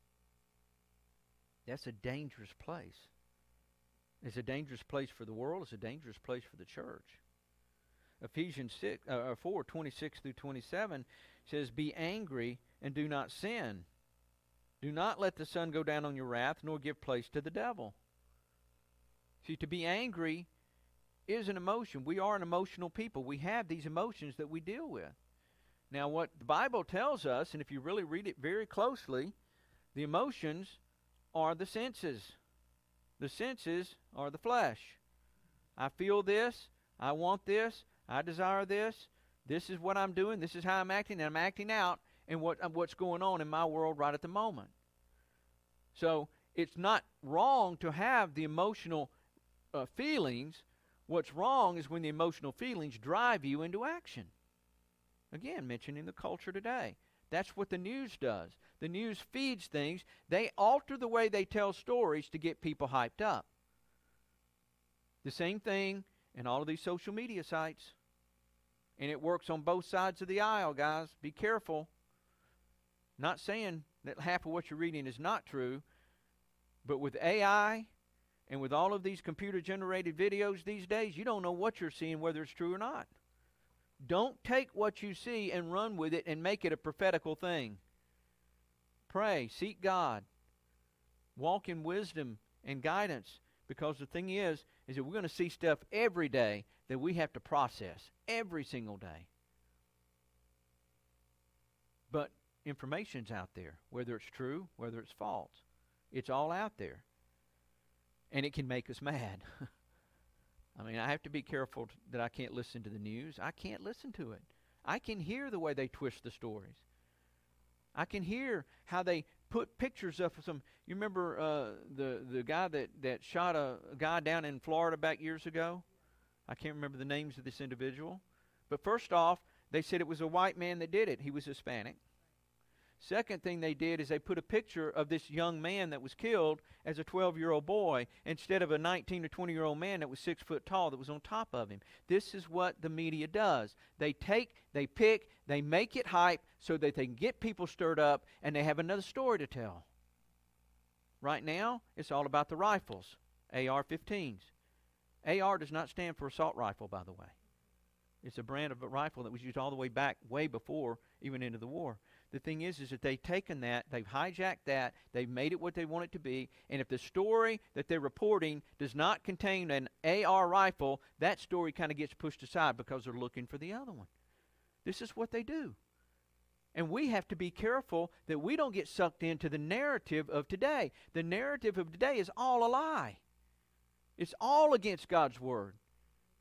That's a dangerous place. It's a dangerous place for the world. It's a dangerous place for the church. Ephesians six, uh, four, twenty-six through twenty-seven says, "Be angry and do not sin. Do not let the sun go down on your wrath, nor give place to the devil." See, to be angry is an emotion. We are an emotional people. We have these emotions that we deal with. Now, what the Bible tells us, and if you really read it very closely, the emotions are the senses. The senses are the flesh. I feel this. I want this. I desire this. This is what I'm doing. This is how I'm acting, and I'm acting out and what uh, what's going on in my world right at the moment. So it's not wrong to have the emotional uh, feelings. What's wrong is when the emotional feelings drive you into action. Again, mentioning the culture today. That's what the news does. The news feeds things. They alter the way they tell stories to get people hyped up. The same thing in all of these social media sites. And it works on both sides of the aisle, guys. Be careful. Not saying that half of what you're reading is not true, but with A I and with all of these computer-generated videos these days, you don't know what you're seeing, whether it's true or not. Don't take what you see and run with it and make it a prophetical thing. Pray, seek God. Walk in wisdom and guidance, because the thing is, is that we're going to see stuff every day that we have to process every single day. But information's out there, whether it's true, whether it's false. It's all out there. And it can make us mad. I mean, I have to be careful t- that I can't listen to the news. I can't listen to it. I can hear the way they twist the stories. I can hear how they put pictures of some. You remember uh, the the guy that, that shot a, a guy down in Florida back years ago? I can't remember the names of this individual. But first off, they said it was a white man that did it. He was Hispanic. Second thing they did is they put a picture of this young man that was killed as a twelve-year-old boy instead of a nineteen or twenty-year-old man that was six foot tall that was on top of him. This is what the media does. They take, they pick, they make it hype so that they can get people stirred up and they have another story to tell. Right now, it's all about the rifles, A R fifteens. A R does not stand for assault rifle, by the way. It's a brand of a rifle that was used all the way back, way before even into the war. The thing is, is that they've taken that, they've hijacked that, they've made it what they want it to be, and if the story that they're reporting does not contain an A R rifle, that story kind of gets pushed aside because they're looking for the other one. This is what they do. And we have to be careful that we don't get sucked into the narrative of today. The narrative of today is all a lie. It's all against God's Word.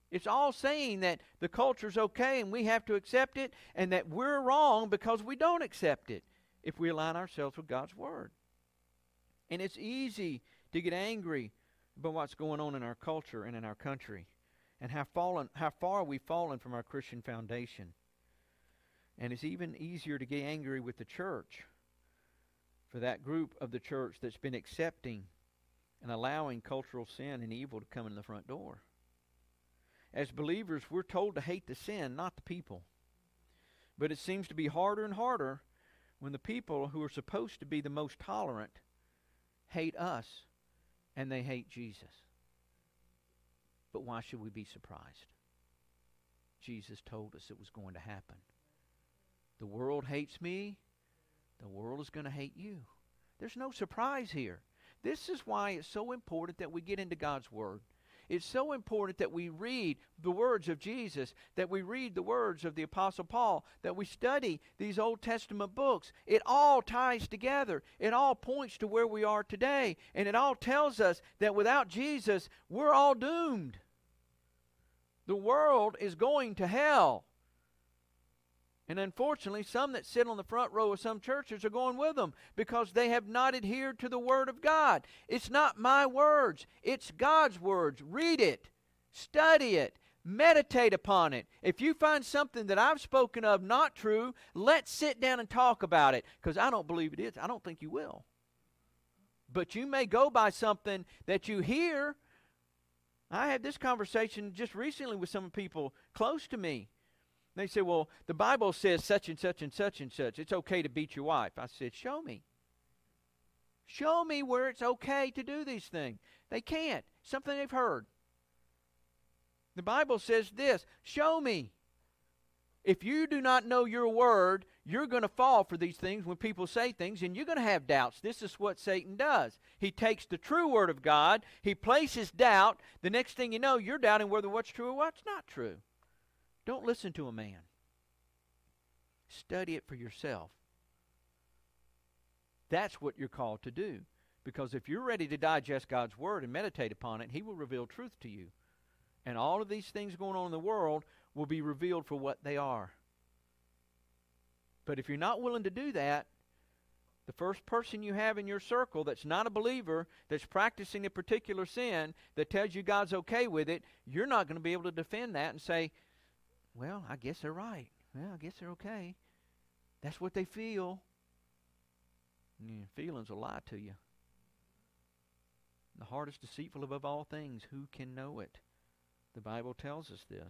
It's all saying that the culture's okay and we have to accept it, and that we're wrong because we don't accept it if we align ourselves with God's Word. And it's easy to get angry about what's going on in our culture and in our country, and how fallen, how far we've fallen from our Christian foundation. And it's even easier to get angry with the church for that group of the church that's been accepting and allowing cultural sin and evil to come in the front door. As believers, we're told to hate the sin, not the people. But it seems to be harder and harder when the people who are supposed to be the most tolerant hate us and they hate Jesus. But why should we be surprised? Jesus told us it was going to happen. The world hates me. The world is going to hate you. There's no surprise here. This is why it's so important that we get into God's Word. It's so important that we read the words of Jesus, that we read the words of the Apostle Paul, that we study these Old Testament books. It all ties together. It all points to where we are today. And it all tells us that without Jesus, we're all doomed. The world is going to hell. And unfortunately, some that sit on the front row of some churches are going with them because they have not adhered to the Word of God. It's not my words. It's God's words. Read it. Study it. Meditate upon it. If you find something that I've spoken of not true, let's sit down and talk about it, because I don't believe it is. I don't think you will. But you may go by something that you hear. I had this conversation just recently with some people close to me. They say, well, the Bible says such and such and such and such. It's okay to beat your wife. I said, show me. Show me where it's okay to do these things. They can't. Something they've heard. The Bible says this. Show me. If you do not know your word, you're going to fall for these things when people say things, and you're going to have doubts. This is what Satan does. He takes the true word of God. He places doubt. The next thing you know, you're doubting whether what's true or what's not true. Don't listen to a man. Study it for yourself. That's what you're called to do. Because if you're ready to digest God's Word and meditate upon it, He will reveal truth to you. And all of these things going on in the world will be revealed for what they are. But if you're not willing to do that, the first person you have in your circle that's not a believer, that's practicing a particular sin, that tells you God's okay with it, you're not going to be able to defend that and say, well, I guess they're right. Well, I guess they're okay. That's what they feel. Yeah, feelings will lie to you. The heart is deceitful above all things. Who can know it? The Bible tells us this.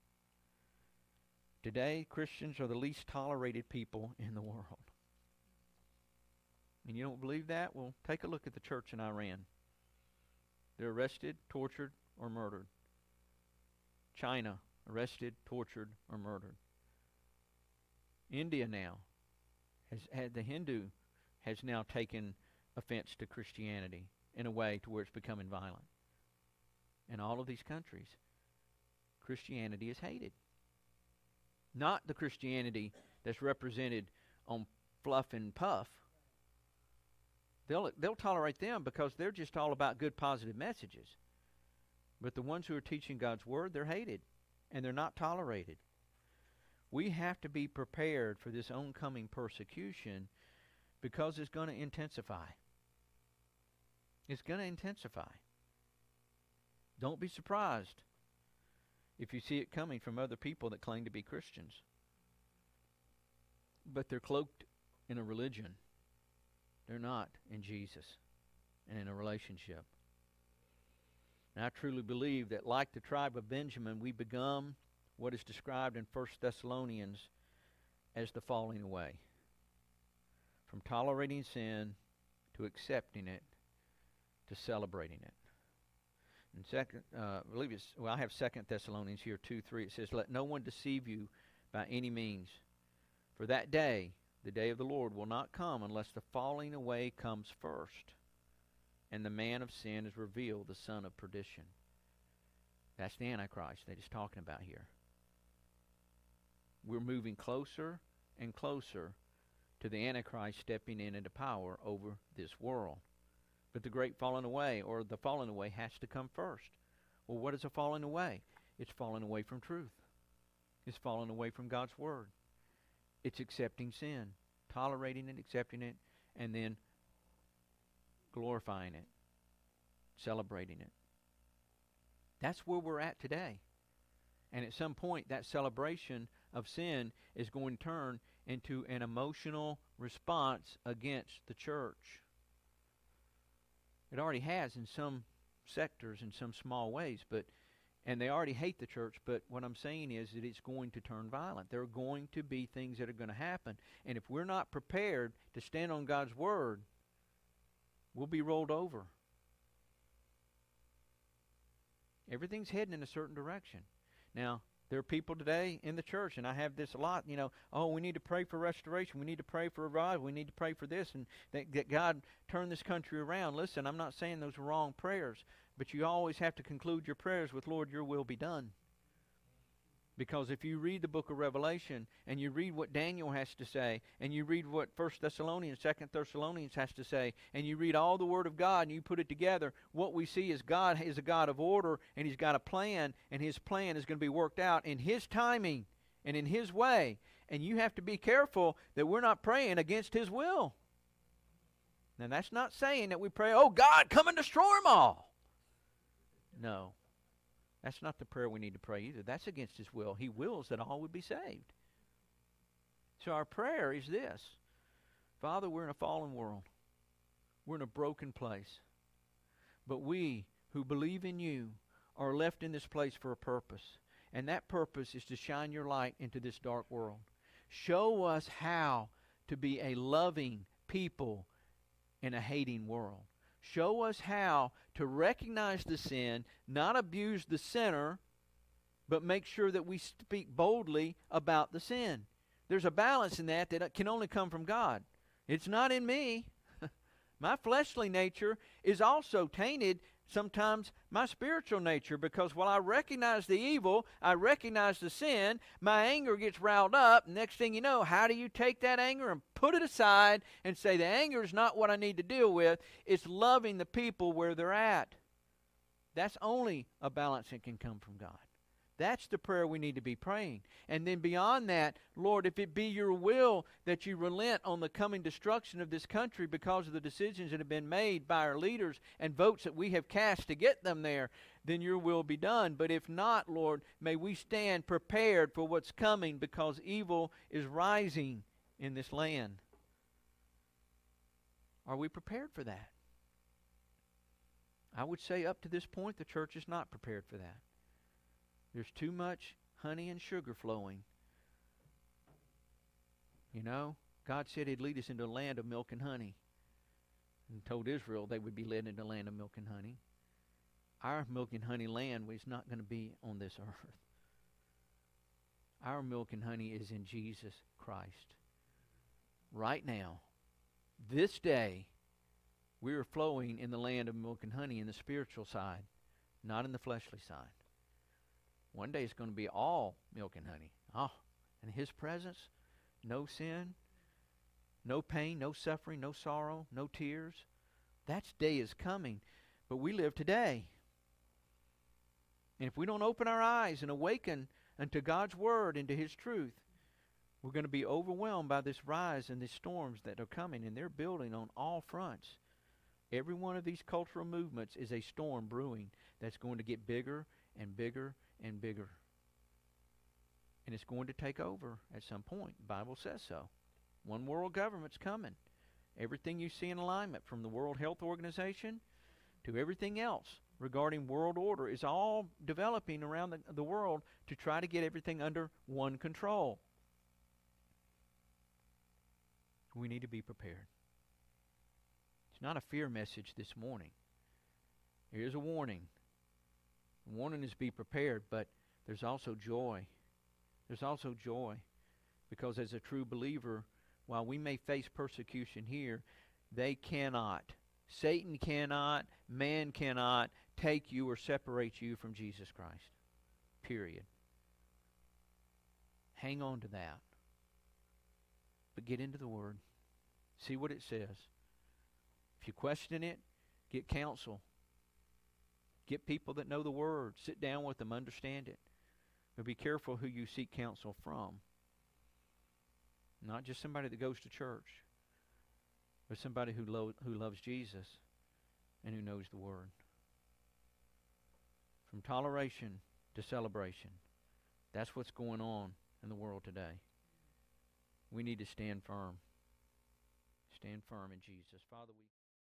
Today, Christians are the least tolerated people in the world. And you don't believe that? Well, take a look at the church in Iran. They're arrested, tortured, or murdered. China, arrested, tortured, or murdered. India now has had the Hindu has now taken offense to Christianity in a way to where it's becoming violent. In all of these countries, Christianity is hated. Not the Christianity that's represented on fluff and puff. They'll they'll tolerate them because they're just all about good, positive messages. But the ones who are teaching God's Word, they're hated. And they're not tolerated. We have to be prepared for this oncoming persecution because it's going to intensify. It's going to intensify. Don't be surprised if you see it coming from other people that claim to be Christians. But they're cloaked in a religion. They're not in Jesus and in a relationship. And I truly believe that like the tribe of Benjamin, we become what is described in First Thessalonians as the falling away. From tolerating sin to accepting it to celebrating it. And second, uh, I believe it's, well, I have Second Thessalonians here, two, three. It says, let no one deceive you by any means. For that day, the day of the Lord, will not come unless the falling away comes first. And the man of sin is revealed, the son of perdition. That's the Antichrist that he's talking about here. We're moving closer and closer to the Antichrist stepping in into power over this world. But the great falling away, or the falling away, has to come first. Well, what is a falling away? It's falling away from truth. It's falling away from God's Word. It's accepting sin, tolerating it, accepting it, and then glorifying it, celebrating it. That's where we're at today. And at some point, that celebration of sin is going to turn into an emotional response against the church. It already has in some sectors, in some small ways, but and they already hate the church, but what I'm saying is that it's going to turn violent. There are going to be things that are going to happen. And if we're not prepared to stand on God's Word, we'll be rolled over. Everything's heading in a certain direction. Now, there are people today in the church, and I have this a lot, you know, oh, we need to pray for restoration. We need to pray for revival. We need to pray for this, and that, that God turn this country around. Listen, I'm not saying those are wrong prayers, but you always have to conclude your prayers with, Lord, your will be done. Because if you read the book of Revelation, and you read what Daniel has to say, and you read what First Thessalonians, Second Thessalonians has to say, and you read all the Word of God, and you put it together, what we see is God is a God of order, and He's got a plan, and His plan is going to be worked out in His timing and in His way. And you have to be careful that we're not praying against His will. Now, that's not saying that we pray, oh, God, come and destroy them all. No. That's not the prayer we need to pray either. That's against His will. He wills that all would be saved. So our prayer is this. Father, we're in a fallen world. We're in a broken place. But we who believe in You are left in this place for a purpose. And that purpose is to shine Your light into this dark world. Show us how to be a loving people in a hating world. Show us how to recognize the sin, not abuse the sinner, but make sure that we speak boldly about the sin. There's a balance in that that can only come from God. It's not in me. My fleshly nature is also tainted sometimes my spiritual nature, because while I recognize the evil, I recognize the sin, my anger gets riled up. Next thing you know, how do you take that anger and put it aside and say the anger is not what I need to deal with? It's loving the people where they're at. That's only a balance that can come from God. That's the prayer we need to be praying. And then beyond that, Lord, if it be Your will that You relent on the coming destruction of this country because of the decisions that have been made by our leaders and votes that we have cast to get them there, then Your will be done. But if not, Lord, may we stand prepared for what's coming, because evil is rising in this land. Are we prepared for that? I would say up to this point, the church is not prepared for that. There's too much honey and sugar flowing. You know, God said He'd lead us into a land of milk and honey, and told Israel they would be led into a land of milk and honey. Our milk and honey land is not going to be on this earth. Our milk and honey is in Jesus Christ. Right now, this day, we are flowing in the land of milk and honey in the spiritual side, not in the fleshly side. One day it's going to be all milk and honey. Oh, in His presence, no sin, no pain, no suffering, no sorrow, no tears. That day is coming, but we live today. And if we don't open our eyes and awaken unto God's Word and to His truth, we're going to be overwhelmed by this rise and these storms that are coming, and they're building on all fronts. Every one of these cultural movements is a storm brewing that's going to get bigger and bigger and bigger. And it's going to take over at some point. The Bible says so. One world government's coming. Everything you see in alignment, from the World Health Organization to everything else regarding world order, is all developing around the, the world to try to get everything under one control. We need to be prepared. It's not a fear message this morning. Here's a warning. The warning is be prepared, but there's also joy. There's also joy, because as a true believer, while we may face persecution here, they cannot, Satan cannot, man cannot take you or separate you from Jesus Christ. Period. Hang on to that. But get into the Word. See what it says. If you question it, get counsel. Get people that know the Word. Sit down with them, understand it. But be careful who you seek counsel from. Not just somebody that goes to church, but somebody who, lo- who loves Jesus and who knows the Word. From toleration to celebration. That's what's going on in the world today. We need to stand firm. Stand firm in Jesus. Father, we